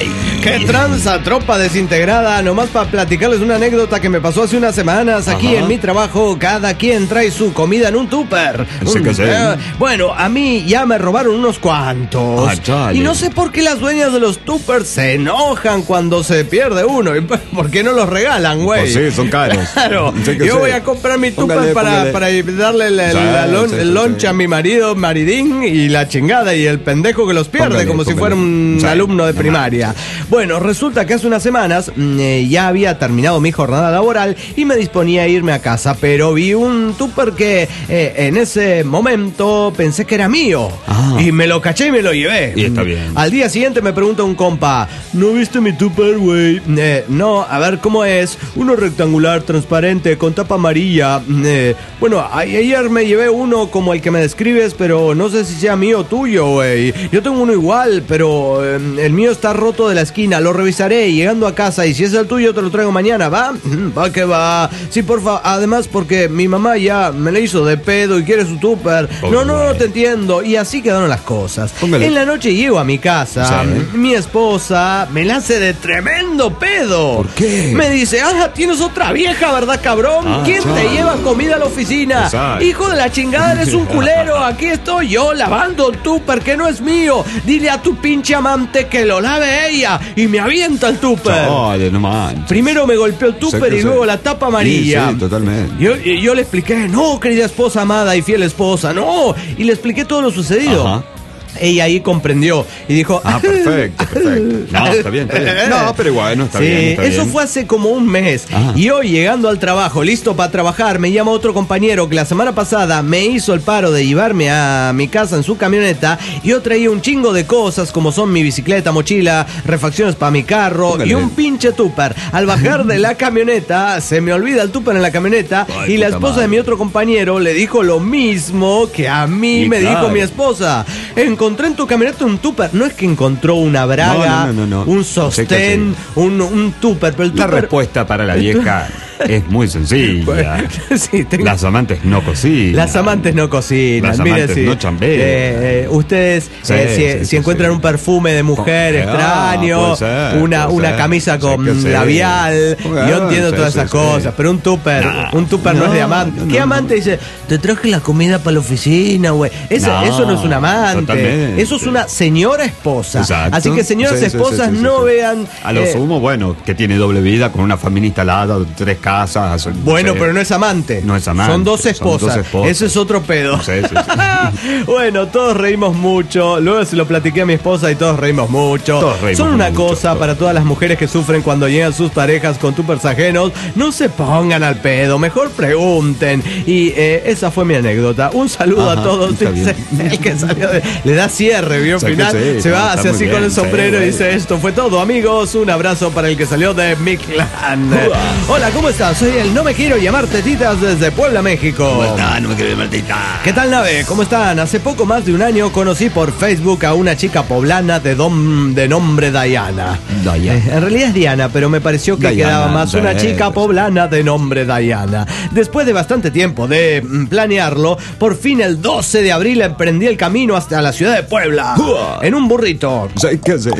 ¿Qué tranza, tropa desintegrada? Nomás para platicarles una anécdota que me pasó hace unas semanas. Aquí Ajá. en mi trabajo, cada quien trae su comida en un tupper. Sí Un- que sí. eh, bueno, a mí ya me robaron unos cuantos. Ah, chale. Y no sé por qué las dueñas de los tuppers se enojan cuando se pierde uno. ¿Y por qué no los regalan, güey? Pues sí, son caros. Claro. Sí que Yo sí. voy a comprar mi tupper Póngale, para, póngale. para darle el, el- Sí, la lon- sí, sí, el lunch sí. a mi marido, maridín, y la chingada, y el pendejo que los pierde, Póngale, como si póngale. fuera un Sí. alumno de No primaria. Bueno, resulta que hace unas semanas mm, eh, ya había terminado mi jornada laboral y me disponía a irme a casa, pero vi un tupper que eh, en ese momento pensé que era mío. Ah. Y me lo caché y me lo llevé. Y está bien. Al día siguiente me pregunta un compa, ¿no viste mi tupper, güey? Eh, no, a ver, ¿cómo es? Uno rectangular, transparente, con tapa amarilla. Eh, bueno, a- ayer me llevé uno como el que me describes, pero no sé si sea mío o tuyo, güey. Yo tengo uno igual, pero eh, el mío está roto de la esquina. Lo revisaré llegando a casa y si es el tuyo te lo traigo mañana, ¿va? Mm, Va que va. Sí, porfa. Además, porque mi mamá ya me le hizo de pedo y quiere su tupper. Oh, No, no, no güey. te entiendo. Y así quedaron las cosas. Póngale. En la noche llego a mi casa. Sí. Mi esposa me la hace de tremendo pedo. ¿Por qué? Me dice, ah, tienes otra vieja, ¿verdad, cabrón? Ah, ¿Quién te chale. lleva comida a la oficina? Exacto. Hijo de la chingada, eres un culero. Aquí estoy yo lavando el tupper que no es mío. Dile a tu pinche amante que lo lave ella. Y me avienta el tupper. Chale, no manches. Primero me golpeó el tupper Sí que y sí. luego la tapa amarilla. Sí, sí, totalmente. Yo, y yo le expliqué, no, querida esposa amada y fiel esposa, no. Y le expliqué todo lo sucedido. Ajá. Ella ahí comprendió y dijo... Ah, perfecto, perfecto. No, está bien, está bien. No, pero igual, no está sí, bien. Está eso bien. fue hace como un mes. Ah. Y hoy, llegando al trabajo, listo para trabajar, me llama otro compañero que la semana pasada me hizo el paro de llevarme a mi casa en su camioneta. Y yo traía un chingo de cosas, como son mi bicicleta, mochila, refacciones para mi carro Póngale. y un pinche tupper. Al bajar de la camioneta, se me olvida el tupper en la camioneta. Ay, y la puta esposa madre. de mi otro compañero le dijo lo mismo que a mí Y me claro. dijo mi esposa. Encontré en tu camioneta un tupper. No es que encontró una braga, No, no, no, no. un Sé que sostén, un, un tupper. Pero el La tupper- respuesta para la vieja es muy sencilla. Sí, tengo- Las amantes no cocinan. Las amantes no cocinan. Las Mire, amantes sí. no chambean. Eh, eh, ustedes, Sí, eh, si, sí, si sí, encuentran sí. un perfume de mujer Ah, extraño, puede ser, una, puede una ser. camisa Sí con que sí. labial, Ah, yo entiendo sí, todas sí, esas sí. cosas, pero un tupper, No, un tupper no, es de no, amante. no, ¿Qué no. amante dice? Te traje la comida para la oficina, güey. Ese- No, eso no es un amante. totalmente. Eso es una señora esposa. Exacto. Así que señoras Sí, sí, esposas sí, sí, no sí. vean. A lo eh, sumo, bueno, que tiene doble vida con una familia instalada, tres casas. Bueno, sí. pero no es amante. No es amante, Son dos son esposas. dos esposas. Ese es otro pedo. Sí, sí, sí. Bueno, todos reímos mucho. Luego se lo platiqué a mi esposa y todos reímos mucho. Todos reímos Son una mucho, cosa todos. para todas las mujeres que sufren cuando llegan sus parejas con tuppers ajenos. No se pongan al pedo, mejor pregunten. Y eh, esa fue mi anécdota. Un saludo Ajá, a todos. está Dice, bien. el que salió de- le da cierre, ¿vio? Sí, que Final. sí, se no, va, está hace muy así bien, con el sí, sombrero y güey. dice: esto fue todo, amigos. Un abrazo para el que salió de mi clan. Hola, ¿cómo estás? Soy el No Me Quiero Llamar Tetitas desde Puebla, México. ¿Cómo está? No me quiero llamar tita. ¿Qué tal, nave? ¿Cómo están? Hace poco más de un año conocí por Facebook a una chica poblana de, dom- de nombre Diana. Diana. Eh, en realidad es Diana, pero me pareció que Diana, quedaba más una sí. chica poblana de nombre Diana. Después de bastante tiempo de mm, planearlo, por fin el doce de abril emprendí el camino hasta la ciudad de Puebla. Uah. En un burrito. ¿Sabes qué hace?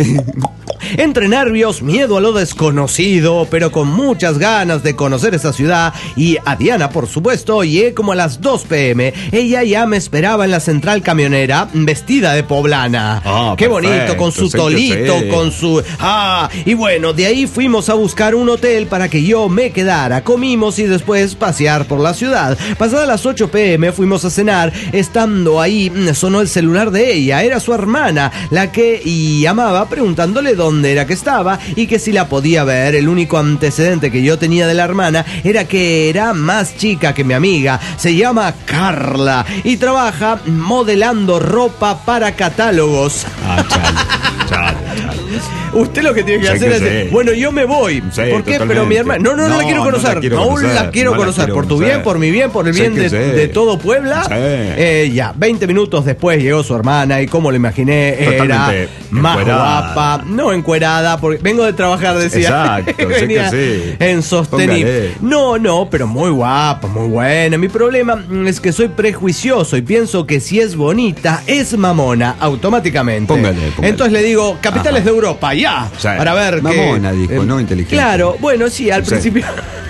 Entre nervios, miedo a lo desconocido, pero con muchas ganas de conocer esa ciudad y a Diana, por supuesto, llegué como a las dos pm. Ella ya me esperaba en la central camionera, vestida de poblana. Ah, Qué perfecto, bonito, con su sí que tolito, sí. con su... Ah, y bueno, de ahí fuimos a buscar un hotel para que yo me quedara. Comimos y después pasear por la ciudad. Pasadas las ocho pm fuimos a cenar. Estando ahí, mm, sonó el celular de ella. Era su hermana, la que llamaba preguntándole dónde era que estaba y que si la podía ver. El único antecedente que yo tenía de la hermana era que era más chica que mi amiga. Se llama Carla y trabaja modelando ropa para catálogos. Ah, chale, chale, chale. Usted lo que tiene que Sí hacer que es, sí. bueno, yo me voy. Sí, ¿Por qué? totalmente. Pero mi hermana, no, no, no, No, la quiero no la conocer. No, quiero la conocer, quiero no la conocer. quiero Por tu conocer. bien, por mi bien, por el Sí bien que de, sí. de todo Puebla. Sí. Eh, ya, veinte minutos después llegó su hermana y como lo imaginé, era Totalmente más encuerada. guapa. No encuerada, porque vengo de trabajar, decía. Exacto, sé que Venía sí. en sostení. Póngale. No, no, pero muy guapa, muy buena. Mi problema mm, es que soy prejuicioso y pienso que si es bonita, es mamona automáticamente. Póngale, póngale. Entonces le digo, capitales Ajá. de Europa. allá O sea, para ver mamona, que, dijo, no inteligente. Claro, bueno, sí, al Sí. principio.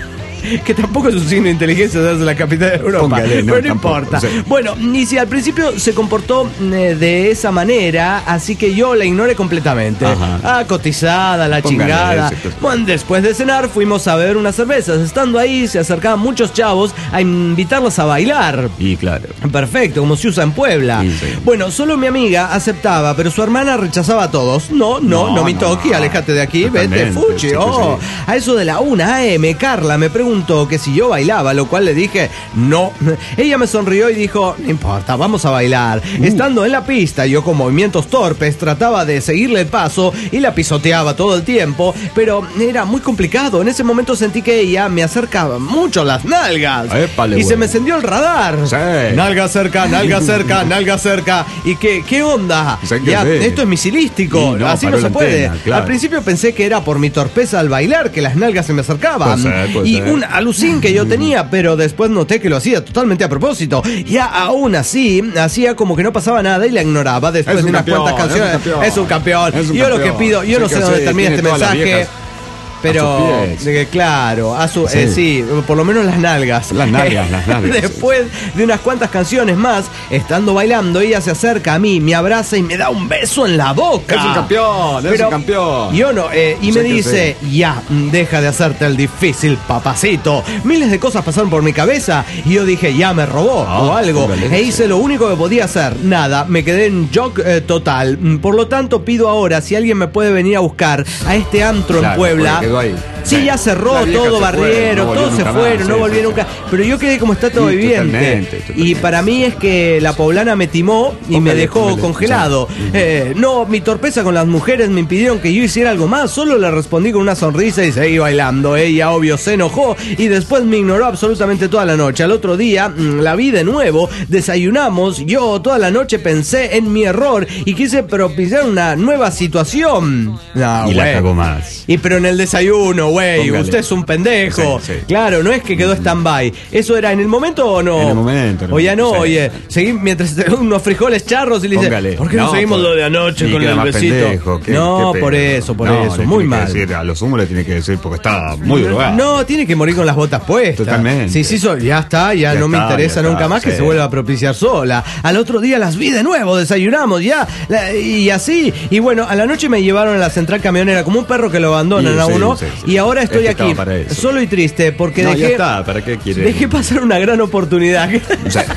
Que tampoco es un signo de inteligencia darse la capital de Europa. Póngale, no, pero no tampoco, importa. sí. Bueno, y si al principio se comportó eh, de esa manera, así que yo la ignoré completamente. Ajá. Ah, cotizada, la Póngale chingada. ese, cotizada. Bueno, después de cenar fuimos a beber unas cervezas. Estando ahí se acercaban muchos chavos a invitarlos a bailar. Y claro. Perfecto, como se usa en Puebla. Sí, sí. Bueno, solo mi amiga aceptaba, pero su hermana rechazaba a todos. No, no, no, No, me no, toques, no. aléjate de aquí, Totalmente, vete, fuchi. sí, Oh. sí. A eso de la una a eme, Carla me preguntó que si yo bailaba, lo cual le dije no. Ella me sonrió y dijo, no importa, vamos a bailar. Uh. Estando en la pista, yo con movimientos torpes trataba de seguirle el paso y la pisoteaba todo el tiempo, pero era muy complicado. En ese momento sentí que ella me acercaba mucho las nalgas. Épale, y se güey. me encendió el radar. Sí. Nalga cerca, nalga cerca, nalga cerca. ¿Y qué, qué onda? Sí, que Ya, sí. esto es misilístico. Sí, no, Así no paró se la puede. antena, claro. Al principio pensé que era por mi torpeza al bailar que las nalgas se me acercaban. Puede ser, puede y ser. un alucín que yo tenía, pero después noté que lo hacía totalmente a propósito. Ya aún así, hacía como que no pasaba nada y la ignoraba después Es de un unas campeón, cuantas canciones. es un campeón. Es un campeón. Es un yo lo que campeón. pido, yo Sí no sé que dónde sí, termina tiene este todas las mensaje. viejas Pero, a sus pies. de que, claro, a su, Sí. eh, sí, por lo menos las nalgas. Las nalgas, las nalgas, sí. Después de unas cuantas canciones más, estando bailando, ella se acerca a mí, me abraza y me da un beso en la boca. Es un campeón, es Pero un campeón. Yo no, eh, y Sí me que dice, ya, deja de hacerte el difícil, papacito. Miles de cosas pasaron por mi cabeza y yo dije, ya me robó Ah, o algo. póngale. E hice lo único que podía hacer, nada, me quedé en shock eh, total. Por lo tanto, pido ahora si alguien me puede venir a buscar a este antro Claro, en Puebla. porque quedó ahí. Sí, ya cerró, La vieja todo se fue, barrieron, no volvió todos se nunca fueron, más, no sí, volvió sí, nunca. sí. Pero yo quedé como está todo Sí, viviente. totalmente, totalmente. Y para mí es que la poblana me timó y me Póngale, dejó póngale, congelado. sí. Eh, no, mi torpeza con las mujeres me impidieron que yo hiciera algo más. Solo le respondí con una sonrisa y seguí bailando. Ella, obvio, se enojó y después me ignoró absolutamente toda la noche. Al otro día mm, la vi de nuevo, desayunamos. Yo toda la noche pensé en mi error y quise propiciar una nueva situación. No, Y la güey. cagó más. Y pero en el desayuno, güey, Póngale. usted es un pendejo. Sí, sí. Claro, no es que quedó stand-by. ¿Eso era en el momento o no? En el momento, en el O ya no, momento, sí. oye, seguí mientras te unos frijoles charros y le dice, Póngale. ¿por qué no, No, seguimos por- lo de anoche Sí, con queda el más besito? pendejo, qué- no, qué por pedo. eso, por No, eso, le muy tiene que mal. decir, a los humos le tiene que decir porque está muy drogado. No, tiene que morir con las botas puestas. Totalmente. Sí, sí, so- ya está, ya, Ya no me está, interesa ya nunca está, más que sí. se vuelva a propiciar sola. Al otro día las vi de nuevo, desayunamos ya, la- y así. Y bueno, a la noche me llevaron a la central camionera como un perro que lo abandonan Sí, a sí, uno. sí, sí. Y ahora estoy Es que aquí, estaba para eso. solo y triste, porque No, ya dejé, está, ¿para qué quiere? dejé pasar una gran oportunidad. O sea,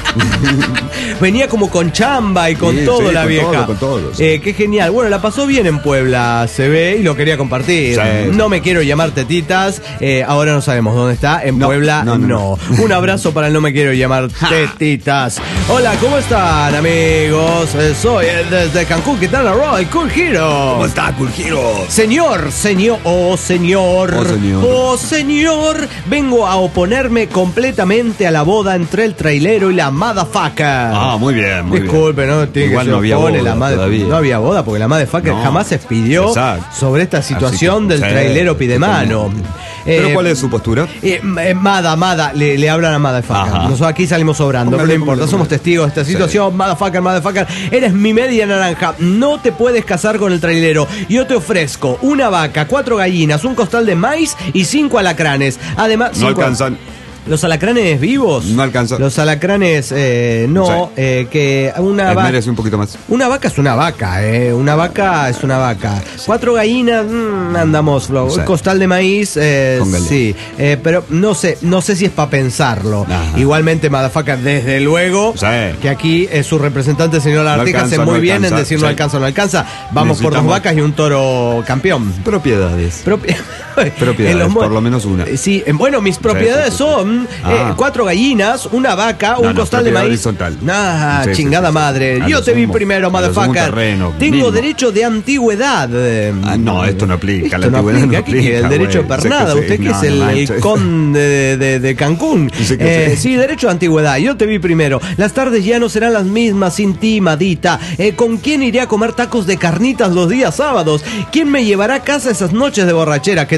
Venía como con chamba y con Sí, todo sí, la con vieja. todo, con todo, sí. Eh, qué genial. Bueno, la pasó bien en Puebla, se ve, y lo quería compartir. Sí, sí. No me quiero llamar Tetitas, eh, ahora no sabemos dónde está. En No, Puebla, no, no, no, Un abrazo para el No me quiero llamar Tetitas. Hola, ¿cómo están, amigos? Eh, soy eh, desde Cancún, ¿qué tal? Roy, Cool Hero. ¿cómo está, Culgiro? Señor, señor, oh señor, Oh, señor. oh señor, vengo a oponerme completamente a la boda entre el trailero y la motherfucker. Ah, muy bien, muy bien. Disculpe, no tiene Igual que no se había opone boda la madre- todavía. No había boda porque la motherfucker No. jamás se expidió Exacto. sobre esta situación Así que, del sí, trailero pidemano. totalmente. ¿Pero Eh, cuál es su postura? eh, eh, Mada, Mada, le, le hablan a Motherfucker. Ajá. Nosotros aquí salimos sobrando, Póngale, pero no importa, póngale, somos póngale. testigos de esta Sí. situación. Motherfucker, Motherfucker, eres mi media naranja. No te puedes casar con el trailero. Yo te ofrezco una vaca, cuatro gallinas, un costal de maíz y cinco alacranes. Además, No cinco- alcanzan. ¿Los alacranes vivos? No alcanza. Los alacranes, eh, no, Sí. eh, que una Eh, vaca. merece un poquito más. Una vaca es una vaca, eh. Una vaca es una vaca. Cuatro gallinas, mm, andamos flow. Sí. Costal de maíz, eh, Póngale. sí. Eh, pero no sé, no sé si es para pensarlo. Ajá. Igualmente, Motherfucker, desde luego, Sí. que aquí eh, su representante, señor Arteca, hace alcanza, muy no bien en alcanza. decir no Sí. alcanza o no alcanza. Vamos por dos Necesitamos- vacas y un toro campeón. Propiedades. Propi- Propiedades, en los mo- por lo menos una. Eh, Sí, eh, bueno, mis propiedades sí, sí. son Ah. eh, cuatro gallinas, una vaca, No, un no, costal de propiedad maíz. horizontal. Ah, Sí, sí, chingada sí, sí. madre. A Yo lo te vi sumo- primero, a lo sumo un motherfucker. terreno, Tengo mínimo. derecho de antigüedad. eh. Ah, no, esto no aplica, la Esto no antigüedad aplica. no ¿Qué quiere? El aplica, derecho de güey. pernada. Sí que sí. Usted que No, es el, no el manches. conde de, de- de Cancún. Sí que Eh, sí. sí, derecho de antigüedad. Yo te vi primero. Las tardes ya no serán las mismas sin ti, Madita. Eh, ¿Con quién iré a comer tacos de carnitas los días sábados? ¿Quién me llevará a casa esas noches de borrachera? ¿Qué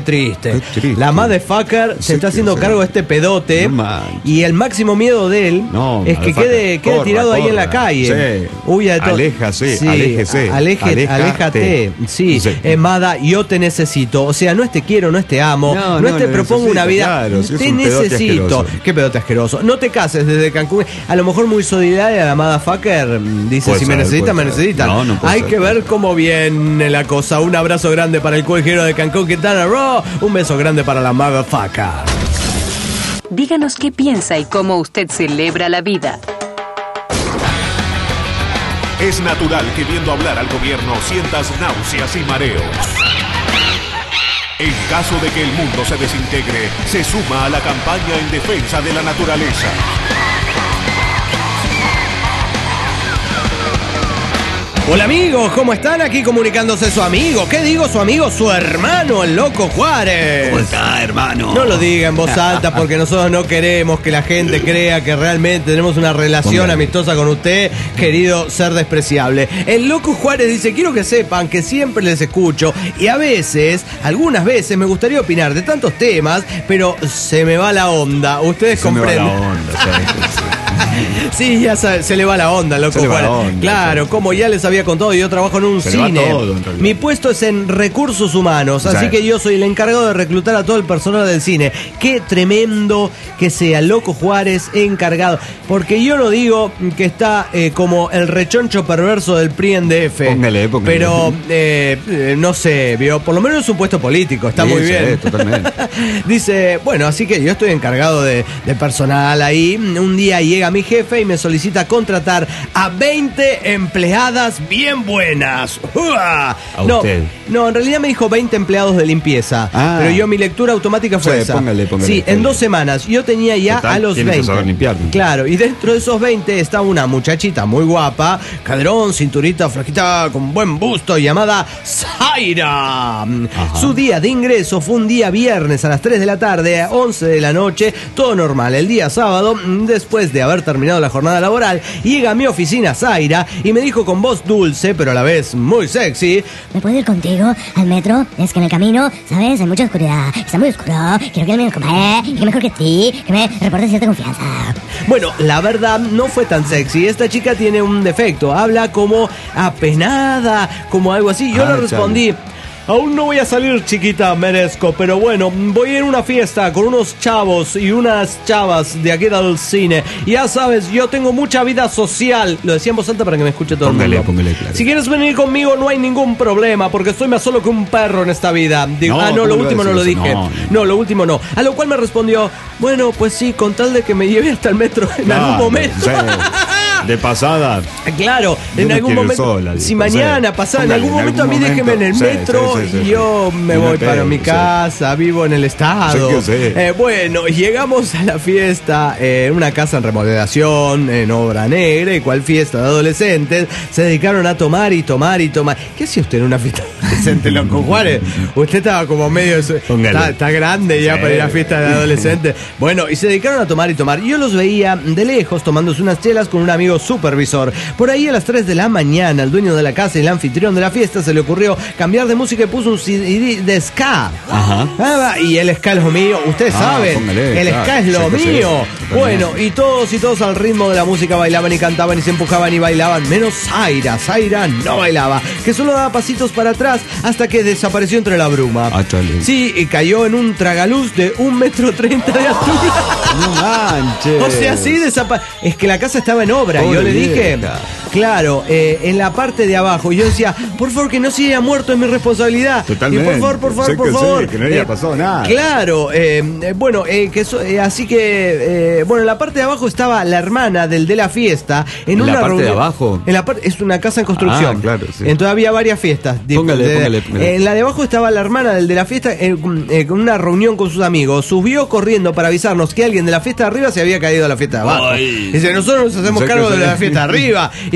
triste. Qué triste. La motherfucker se Sí, está que haciendo sí. cargo de este pedote. No manches. Y el máximo miedo de él No, es que motherfucker. quede, quede Corra, tirado ahí en la corra. calle. Sí. Huya de todo. Aléjase, Sí, aléjese. aleje- Aléjate. aléjate. Sí, Sí. Eh, Mada, yo te necesito. O sea, no es te quiero, no es te amo. No, No, es no, te lo propongo necesita, una vida. claro, si es te un pedote necesito. asqueroso. Qué pedote asqueroso. No te cases desde Cancún. A lo mejor muy solidaria la motherfucker. Dice, Puede si me ser, necesitan, me puede ser. necesitan. No, no puede Hay ser. que ver cómo viene la cosa. Un abrazo grande para el cuejero de Cancún, Quintana Roo. Un beso grande para la motherfucker. Díganos qué piensa y cómo usted celebra la vida. Es natural que viendo hablar al gobierno sientas náuseas y mareos. En caso de que el mundo se desintegre, se suma a la campaña en defensa de la naturaleza. Hola amigos, ¿cómo están? Aquí comunicándose su amigo. ¿Qué digo? Su amigo, su hermano, el Loco Juárez. ¿Cómo está, hermano? No lo diga en voz alta porque nosotros no queremos que la gente crea que realmente tenemos una relación Póngale. amistosa con usted, querido ser despreciable. El Loco Juárez dice, quiero que sepan que siempre les escucho y a veces, algunas veces me gustaría opinar de tantos temas, pero se me va la onda. Ustedes Se me va comprenden. la onda, ¿sabes? Sí, ya se, se le va la onda, Loco Se le va Juárez. la onda, claro, sí. como ya les había contado, yo trabajo en un Se le va cine. todo, en realidad. Mi puesto es en recursos humanos, así Sí. que yo soy el encargado de reclutar a todo el personal del cine. Qué tremendo que sea Loco Juárez encargado, porque yo no digo que está eh, como el rechoncho perverso del P R I en D F. Póngale, póngale. Pero eh, eh, no sé, vio, por lo menos es un puesto político, está Sí, muy sí, bien. totalmente. Dice, bueno, así que yo estoy encargado de, de personal ahí. Un día llega mi jefe y me solicita contratar a veinte empleadas bien buenas. ¡Uah! A no, usted. no, en realidad me dijo veinte empleados de limpieza. Ah. Pero yo mi lectura automática fue Sí, esa. póngale, póngale, sí, en póngale. dos semanas yo tenía ya Total, a los tiene que veinte. saber limpiar. Claro, y dentro de esos veinte estaba una muchachita muy guapa, cadrón, cinturita, flaquita, con buen busto, llamada Zaira. Su día de ingreso fue un día viernes a las tres de la tarde, a once de la noche, todo normal. El día sábado, después de haber terminado la jornada laboral, llega a mi oficina Zaira y me dijo con voz dulce, pero a la vez muy sexy: ¿Me puedo ir contigo al metro? Es que en el camino, ¿sabes? Hay mucha oscuridad. Está muy oscuro. Quiero que alguien me acompañe. Y que mejor que ti, que me reporte cierta confianza. Bueno, la verdad no fue tan sexy. Esta chica tiene un defecto. Habla como apenada, como algo así. Yo Ah, le respondí: aún no voy a salir, chiquita, merezco, pero bueno, voy a ir a una fiesta con unos chavos y unas chavas de aquí del cine. Ya sabes, yo tengo mucha vida social. Lo decía en voz alta para que me escuche todo Póngale, el mundo. póngale, claro. Si quieres venir conmigo, no hay ningún problema, porque estoy más solo que un perro en esta vida. Digo, No, ah, no, ¿cómo lo le va a último no lo decir dije. eso? No, No, no. lo último no. A lo cual me respondió: bueno, pues sí, con tal de que me lleve hasta el metro en Claro, algún momento. sí. De pasada. Claro, Yo en no algún quiero ir momento, sola, si digo, mañana sí. pasara, en Póngale, algún en momento a mí algún déjeme en el momento. Sí, metro sí, sí, sí. y yo me Y me voy para pego, mi sí. casa, vivo en el estado. Sí que sí. Eh, bueno, llegamos a la fiesta eh, en una casa en remodelación, en obra negra, y cual fiesta de adolescentes, se dedicaron a tomar y tomar y tomar. ¿Qué hacía usted en una fiesta de adolescentes, Loco Juárez? Usted estaba como medio... Póngale. Está, está grande ya Sí. para ir a fiesta de adolescentes. Bueno, y se dedicaron a tomar y tomar. Yo los veía de lejos tomándose unas chelas con un amigo supervisor. Por ahí a las tres de la mañana, el dueño de la casa y el anfitrión de la fiesta se le ocurrió cambiar de música y puso un C D de ska. Ajá. Ah, y el ska es lo mío, ustedes Ah, saben, póngale, el claro, ska es lo sí que sí, mío. totalmente. Bueno, y todos y todos al ritmo de la música bailaban y cantaban y se empujaban y bailaban, menos Zaira. Zaira no bailaba, que solo daba pasitos para atrás hasta que desapareció entre la bruma. Ah, chale. Sí, y cayó en un tragaluz de un metro treinta de altura. No manches. O sea, sí desapareció. Es que la casa estaba en obra. Y yo Pobre le dije, vieja. claro, eh, en la parte de abajo. Y yo decía, por favor, que no se haya muerto, es mi responsabilidad. Totalmente. Y por favor, por favor, Sé por que sí, favor. que no haya pasado nada. Claro, eh, eh, bueno, eh, que eso, eh, así que, eh, bueno, en la parte de abajo estaba la hermana del de la fiesta. En, ¿En la una parte de reunión- abajo? En la parte, es una casa en construcción. Ah, claro, sí. Entonces había varias fiestas. Póngale, De- póngale, póngale. En la de abajo estaba la hermana del de la fiesta en, eh, con una reunión con sus amigos. Subió corriendo para avisarnos que alguien de la fiesta de arriba se había caído a la fiesta de abajo. Ay. Dice, nosotros nos hacemos Sé que cargo de sí. la fiesta de arriba. Y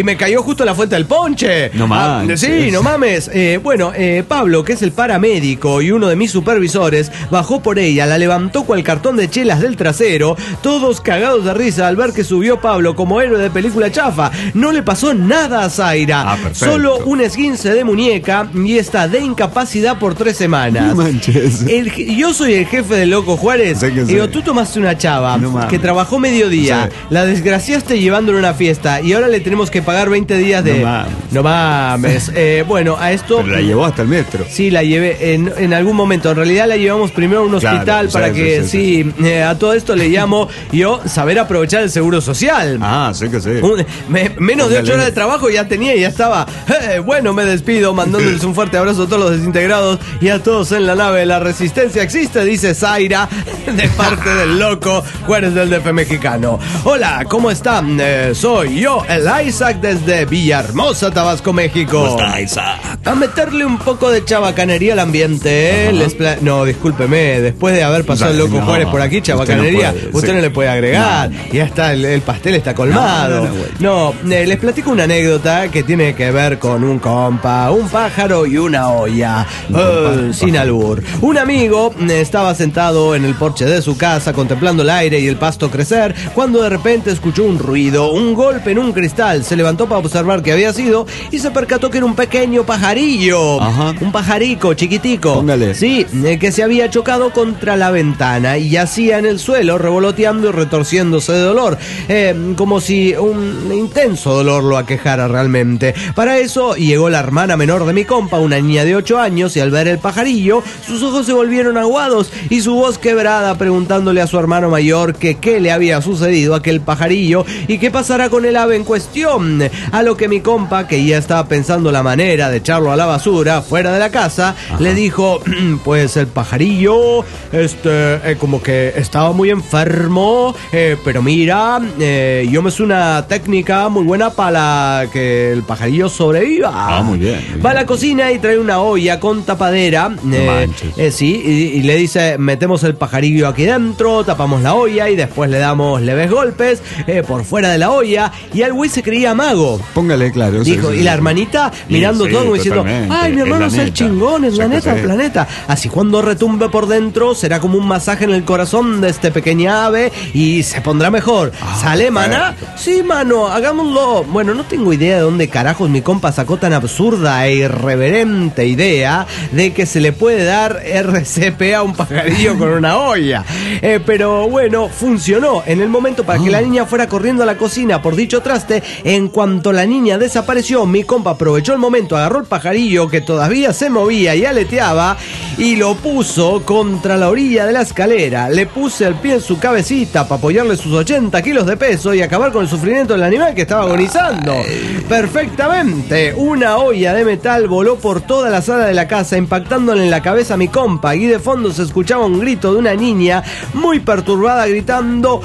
me cayó justo en la fuente del ponche. No mames. Ah, sí, no mames. Eh, bueno, eh, Pablo, que es el paramédico y uno de mis supervisores, bajó por ella, la levantó cual cartón de chelas del trasero, todos cagados de risa al ver que subió Pablo como héroe de película chafa. No le pasó nada a Zaira. Ah, perfecto. Solo un esguince de muñeca y está de incapacidad por tres semanas. No manches. El, yo soy el jefe del Loco Juárez. Sé que Y sé. digo, tú tomaste una chava No mames. que trabajó mediodía, Sí. la desgraciaste llevándola a una fiesta y ahora le tenemos que pagar veinte días de... No mames. No mames. Eh, bueno, a esto... Pero la llevó hasta el metro. Sí, la llevé en, en algún momento. En realidad la llevamos primero a un Claro, hospital sí, para sí, que, sí, sí, eh, a todo esto le llamo yo saber aprovechar el seguro social. Ah, sé que sí. Un- me- menos de ocho Póngale. horas de trabajo ya tenía y ya estaba. Eh, bueno, me despido mandándoles un fuerte abrazo a todos los desintegrados y a todos en la nave. La resistencia existe, dice Zaira, de parte del Loco Juárez del D F mexicano. Hola, ¿cómo están? Eh, soy yo, el Isaac, desde Villahermosa, Tabasco, México. ¿Cómo está, Isaac? A meterle un poco de chabacanería al ambiente, ¿eh? Les pla- no, discúlpeme, después de haber pasado el Loco No, Juárez por aquí, chabacanería, usted usted no no, puede, sí. le puede agregar. Ya está, el, el pastel está colmado. No, no, no, güey. No, eh, les platico una anécdota que tiene que ver con un compa, un pájaro y una olla. Un Eh, compa, sin pájaro. albur. Un amigo eh, estaba sentado en el porche de su casa contemplando el aire y el pasto crecer cuando de repente escuchó un ruido, un golpe en un cristal. Se levantó para observar qué había sido y se percató que era un pequeño pajarillo. Ajá. Un pajarico chiquitico. Póngale. Sí, eh, que se había chocado contra la ventana y yacía en el suelo revoloteando y retorciéndose de dolor, eh, como si un intenso dolor lo aquejara realmente. Para eso llegó la hermana menor de mi compa, una niña de ocho años, y al ver el pajarillo, sus ojos se volvieron aguados y su voz quebrada preguntándole a su hermano mayor que qué le había sucedido a aquel pajarillo y qué pasará con el ave en cuestión. A lo que mi compa, que ya estaba pensando la manera de echarlo a la basura fuera de la casa, le dijo, pues el pajarillo, este, eh, como que estaba muy enfermo, eh, pero mira, eh, yo me sé una técnica muy buena para que el pajarillo sobreviva. Ah, muy bien, muy bien. Va a la cocina y trae una olla con tapadera, eh, manches. eh, sí, y, y le dice, metemos el pajarillo aquí dentro, tapamos la olla y después le damos leves golpes eh, por fuera de la olla, y el güey se creía mago. Póngale, claro. sí, Dijo, sí, y sí. la hermanita mirando Sí, todo como diciendo, totalmente, ay, mi es hermano la es el neta. chingón, es la Sí, neta, sí. el planeta. Así cuando retumbe por dentro será como un masaje en el corazón de este pequeña ave y se pondrá mejor. Ah, ¿Sale, mana? Sí, mano, hagámoslo. Bueno, no tengo idea de dónde carajos mi compa sacó tan absurda e irreverente idea de que se le puede dar R C P a un pajarillo con una olla. Eh, pero bueno, funcionó. En el momento para que la niña fuera corriendo a la cocina por dicho traste, en cuanto la niña desapareció, mi compa aprovechó el momento, agarró el pajarillo que todavía se movía y aleteaba y lo puso contra la orilla de la escalera. Le puse el pie en su cabecita para apoyarle sus ochenta kilos de peso y acabar con el sufrimiento del animal que estaba agonizando. Perfectamente. Una olla de metal voló por toda la sala de la casa, impactándole en la cabeza a mi compa, y de fondo se escuchaba un grito de una niña muy perturbada gritando,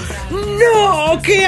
¡no! ¿Qué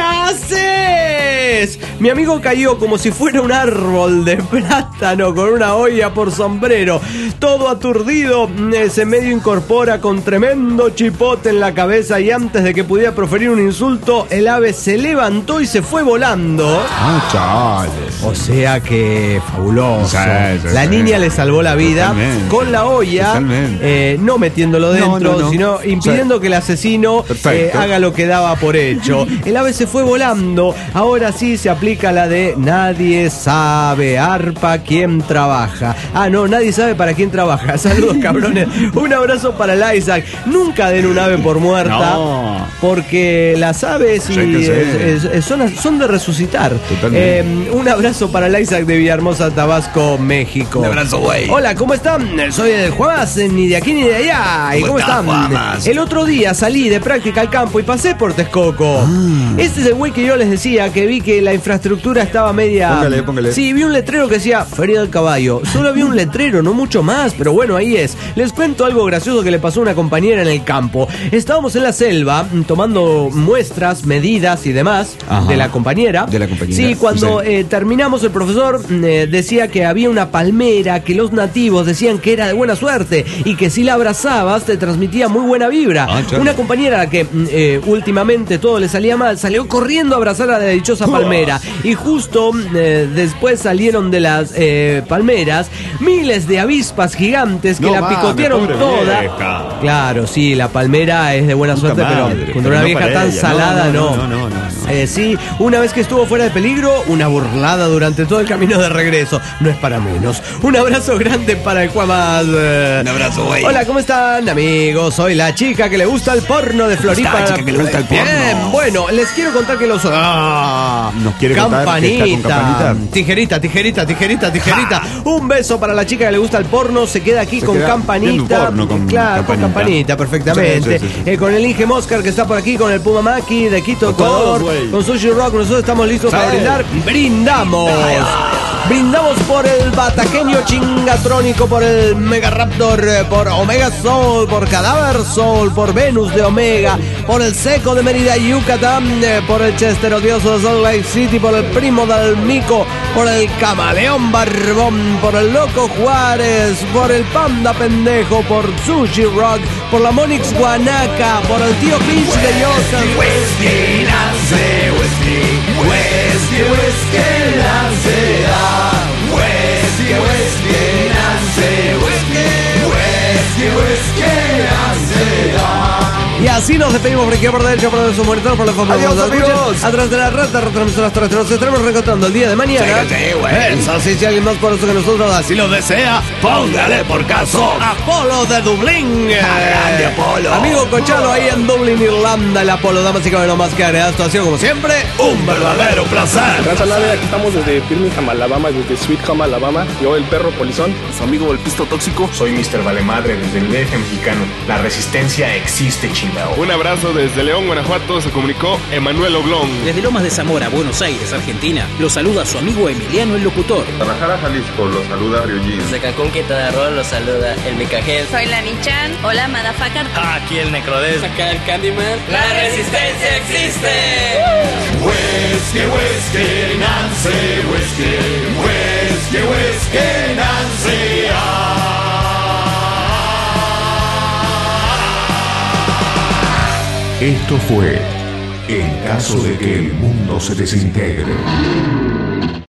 haces? Mi amigo cayó como si fuera un árbol de plátano con una olla por sombrero. Todo aturdido, eh, se medio incorpora con tremendo chipote en la cabeza y antes de que pudiera proferir un insulto, el ave se levantó y se fue volando. Ah, chales. O sea que fabuloso. Sí, sí, la sí. niña le salvó la vida Totalmente. con la olla, Totalmente. eh, no metiéndolo No, dentro, no, no. sino impidiendo Sí. que el asesino eh, Perfecto. haga lo que daba por hecho. El ave se fue volando. Ahora sí se aplica la de nadie sabe arpa quién trabaja. Ah, no, nadie sabe para quién trabaja. Saludos, cabrones. Un abrazo para el Isaac. Nunca den un ave por muerta. No. Porque las aves y, Sí que sí. es- es- son, son de resucitar. Totalmente. Eh, un abrazo para el Isaac de Villahermosa, Tabasco, México. Un abrazo, güey. Hola, ¿cómo están? Soy el Juamas, ni de aquí ni de allá. ¿Y ¿Cómo cómo estás, están? Juamas? El otro día salí de práctica al campo y pasé por Texcoco. Ah. Este es el güey que yo les decía, que vi que la infraestructura estaba media... Póngale, póngale. Sí, vi un letrero que decía Feria del Caballo. Solo vi un letrero, no mucho más, pero bueno, ahí es. Les cuento algo gracioso que le pasó a una compañera en el campo. Estábamos en la selva mm, tomando muestras, medidas y demás Ajá. de la compañera. De la compañera, Sí, cuando sí. eh, terminamos, el profesor mm, eh, decía que había una palmera que los nativos decían que era de buena suerte y que si la abrazabas te transmitía muy buena vibra. Ah, chale. Una compañera a la que mm, eh, últimamente todo le salía mal, salió corriendo a abrazar a la dichosa palmera y justo eh, después salieron de las eh, palmeras miles de avispas gigantes que No la mames, picotearon pobre toda. vieja. Claro, sí, la palmera es de buena Puta suerte, madre, pero pero contra una no vieja para tan ella. salada no. No, no, no, no, no. Eh, sí, una vez que estuvo fuera de peligro, una burlada durante todo el camino de regreso. No es para menos. Un abrazo grande para el Juamas. Un abrazo, güey. Hola, ¿cómo están, amigos? Soy la chica que le gusta el porno de Floripa. La chica que le gusta el porno. Bien, bueno, les quiero contar que los... ¡Ah! Nos quiere contar que está con campanita. Tijerita, tijerita, tijerita, tijerita. Un beso para la chica que le gusta el porno. Se queda aquí Se con queda campanita. viendo porno con claro, con campanita. campanita, perfectamente. Sí, sí, sí, sí. Eh, con el Inge Moscar que está por aquí, con el Puma Maki de Quito, Con todos, Ecuador, güey. con Sushi Rock. Nosotros estamos listos Sí. para brindar. ¡Brindamos! Brindamos por el bataqueño chingatrónico, por el Mega Raptor, eh, por Omega Soul, por Cadáver Soul, por Venus de Omega, por el Seco de Mérida, Yucatán, eh, por el Chester odioso de Salt Lake City, por el Primo del Mico, por el Camaleón Barbón, por el Loco Juárez, por el Panda Pendejo, por Sushi Rock, por la Monix Guanaca, por el Tío Pinch de Yosa. Y así nos despedimos por aquí, por derecho, por derecho, monitor, por la forma. Adiós, amigos. Atrás de la rata, retransmisoras terrestres. Nos estaremos reencontrando el día de mañana. Sí, sí, güey. Eso sí, si alguien más poderoso que nosotros así lo desea, póngale por caso. Apolo de Dublín. Grande Apolo. Amigo Cochalo ahí en Dublín, Irlanda. El Apolo, damas y caballeros, más que agregar. Esto ha sido como siempre un verdadero placer. Gran nave, aquí estamos desde Birmingham, Alabama, desde Sweet Home, Alabama. Yo, el perro polizón. Su amigo el pisto tóxico. Soy mister Valemadre desde el D F mexicano. La resistencia existe, chingao. Un abrazo desde León, Guanajuato. Se comunicó Emanuel Oblón. Desde Lomas de Zamora, Buenos Aires, Argentina, lo saluda su amigo Emiliano el Locutor. Guadalajara, Jalisco, los saluda Ryujin. Desde Cancún, Quintana Roo, los saluda el Micajel. Soy la Nichan. Hola, Madafacar. Aquí el Necrodes. Acá el Candyman. ¡La resistencia existe! Whisky, whisky, Nancy, whisky, whisky, whisky, Nancy. Esto fue En caso de que el mundo se desintegre.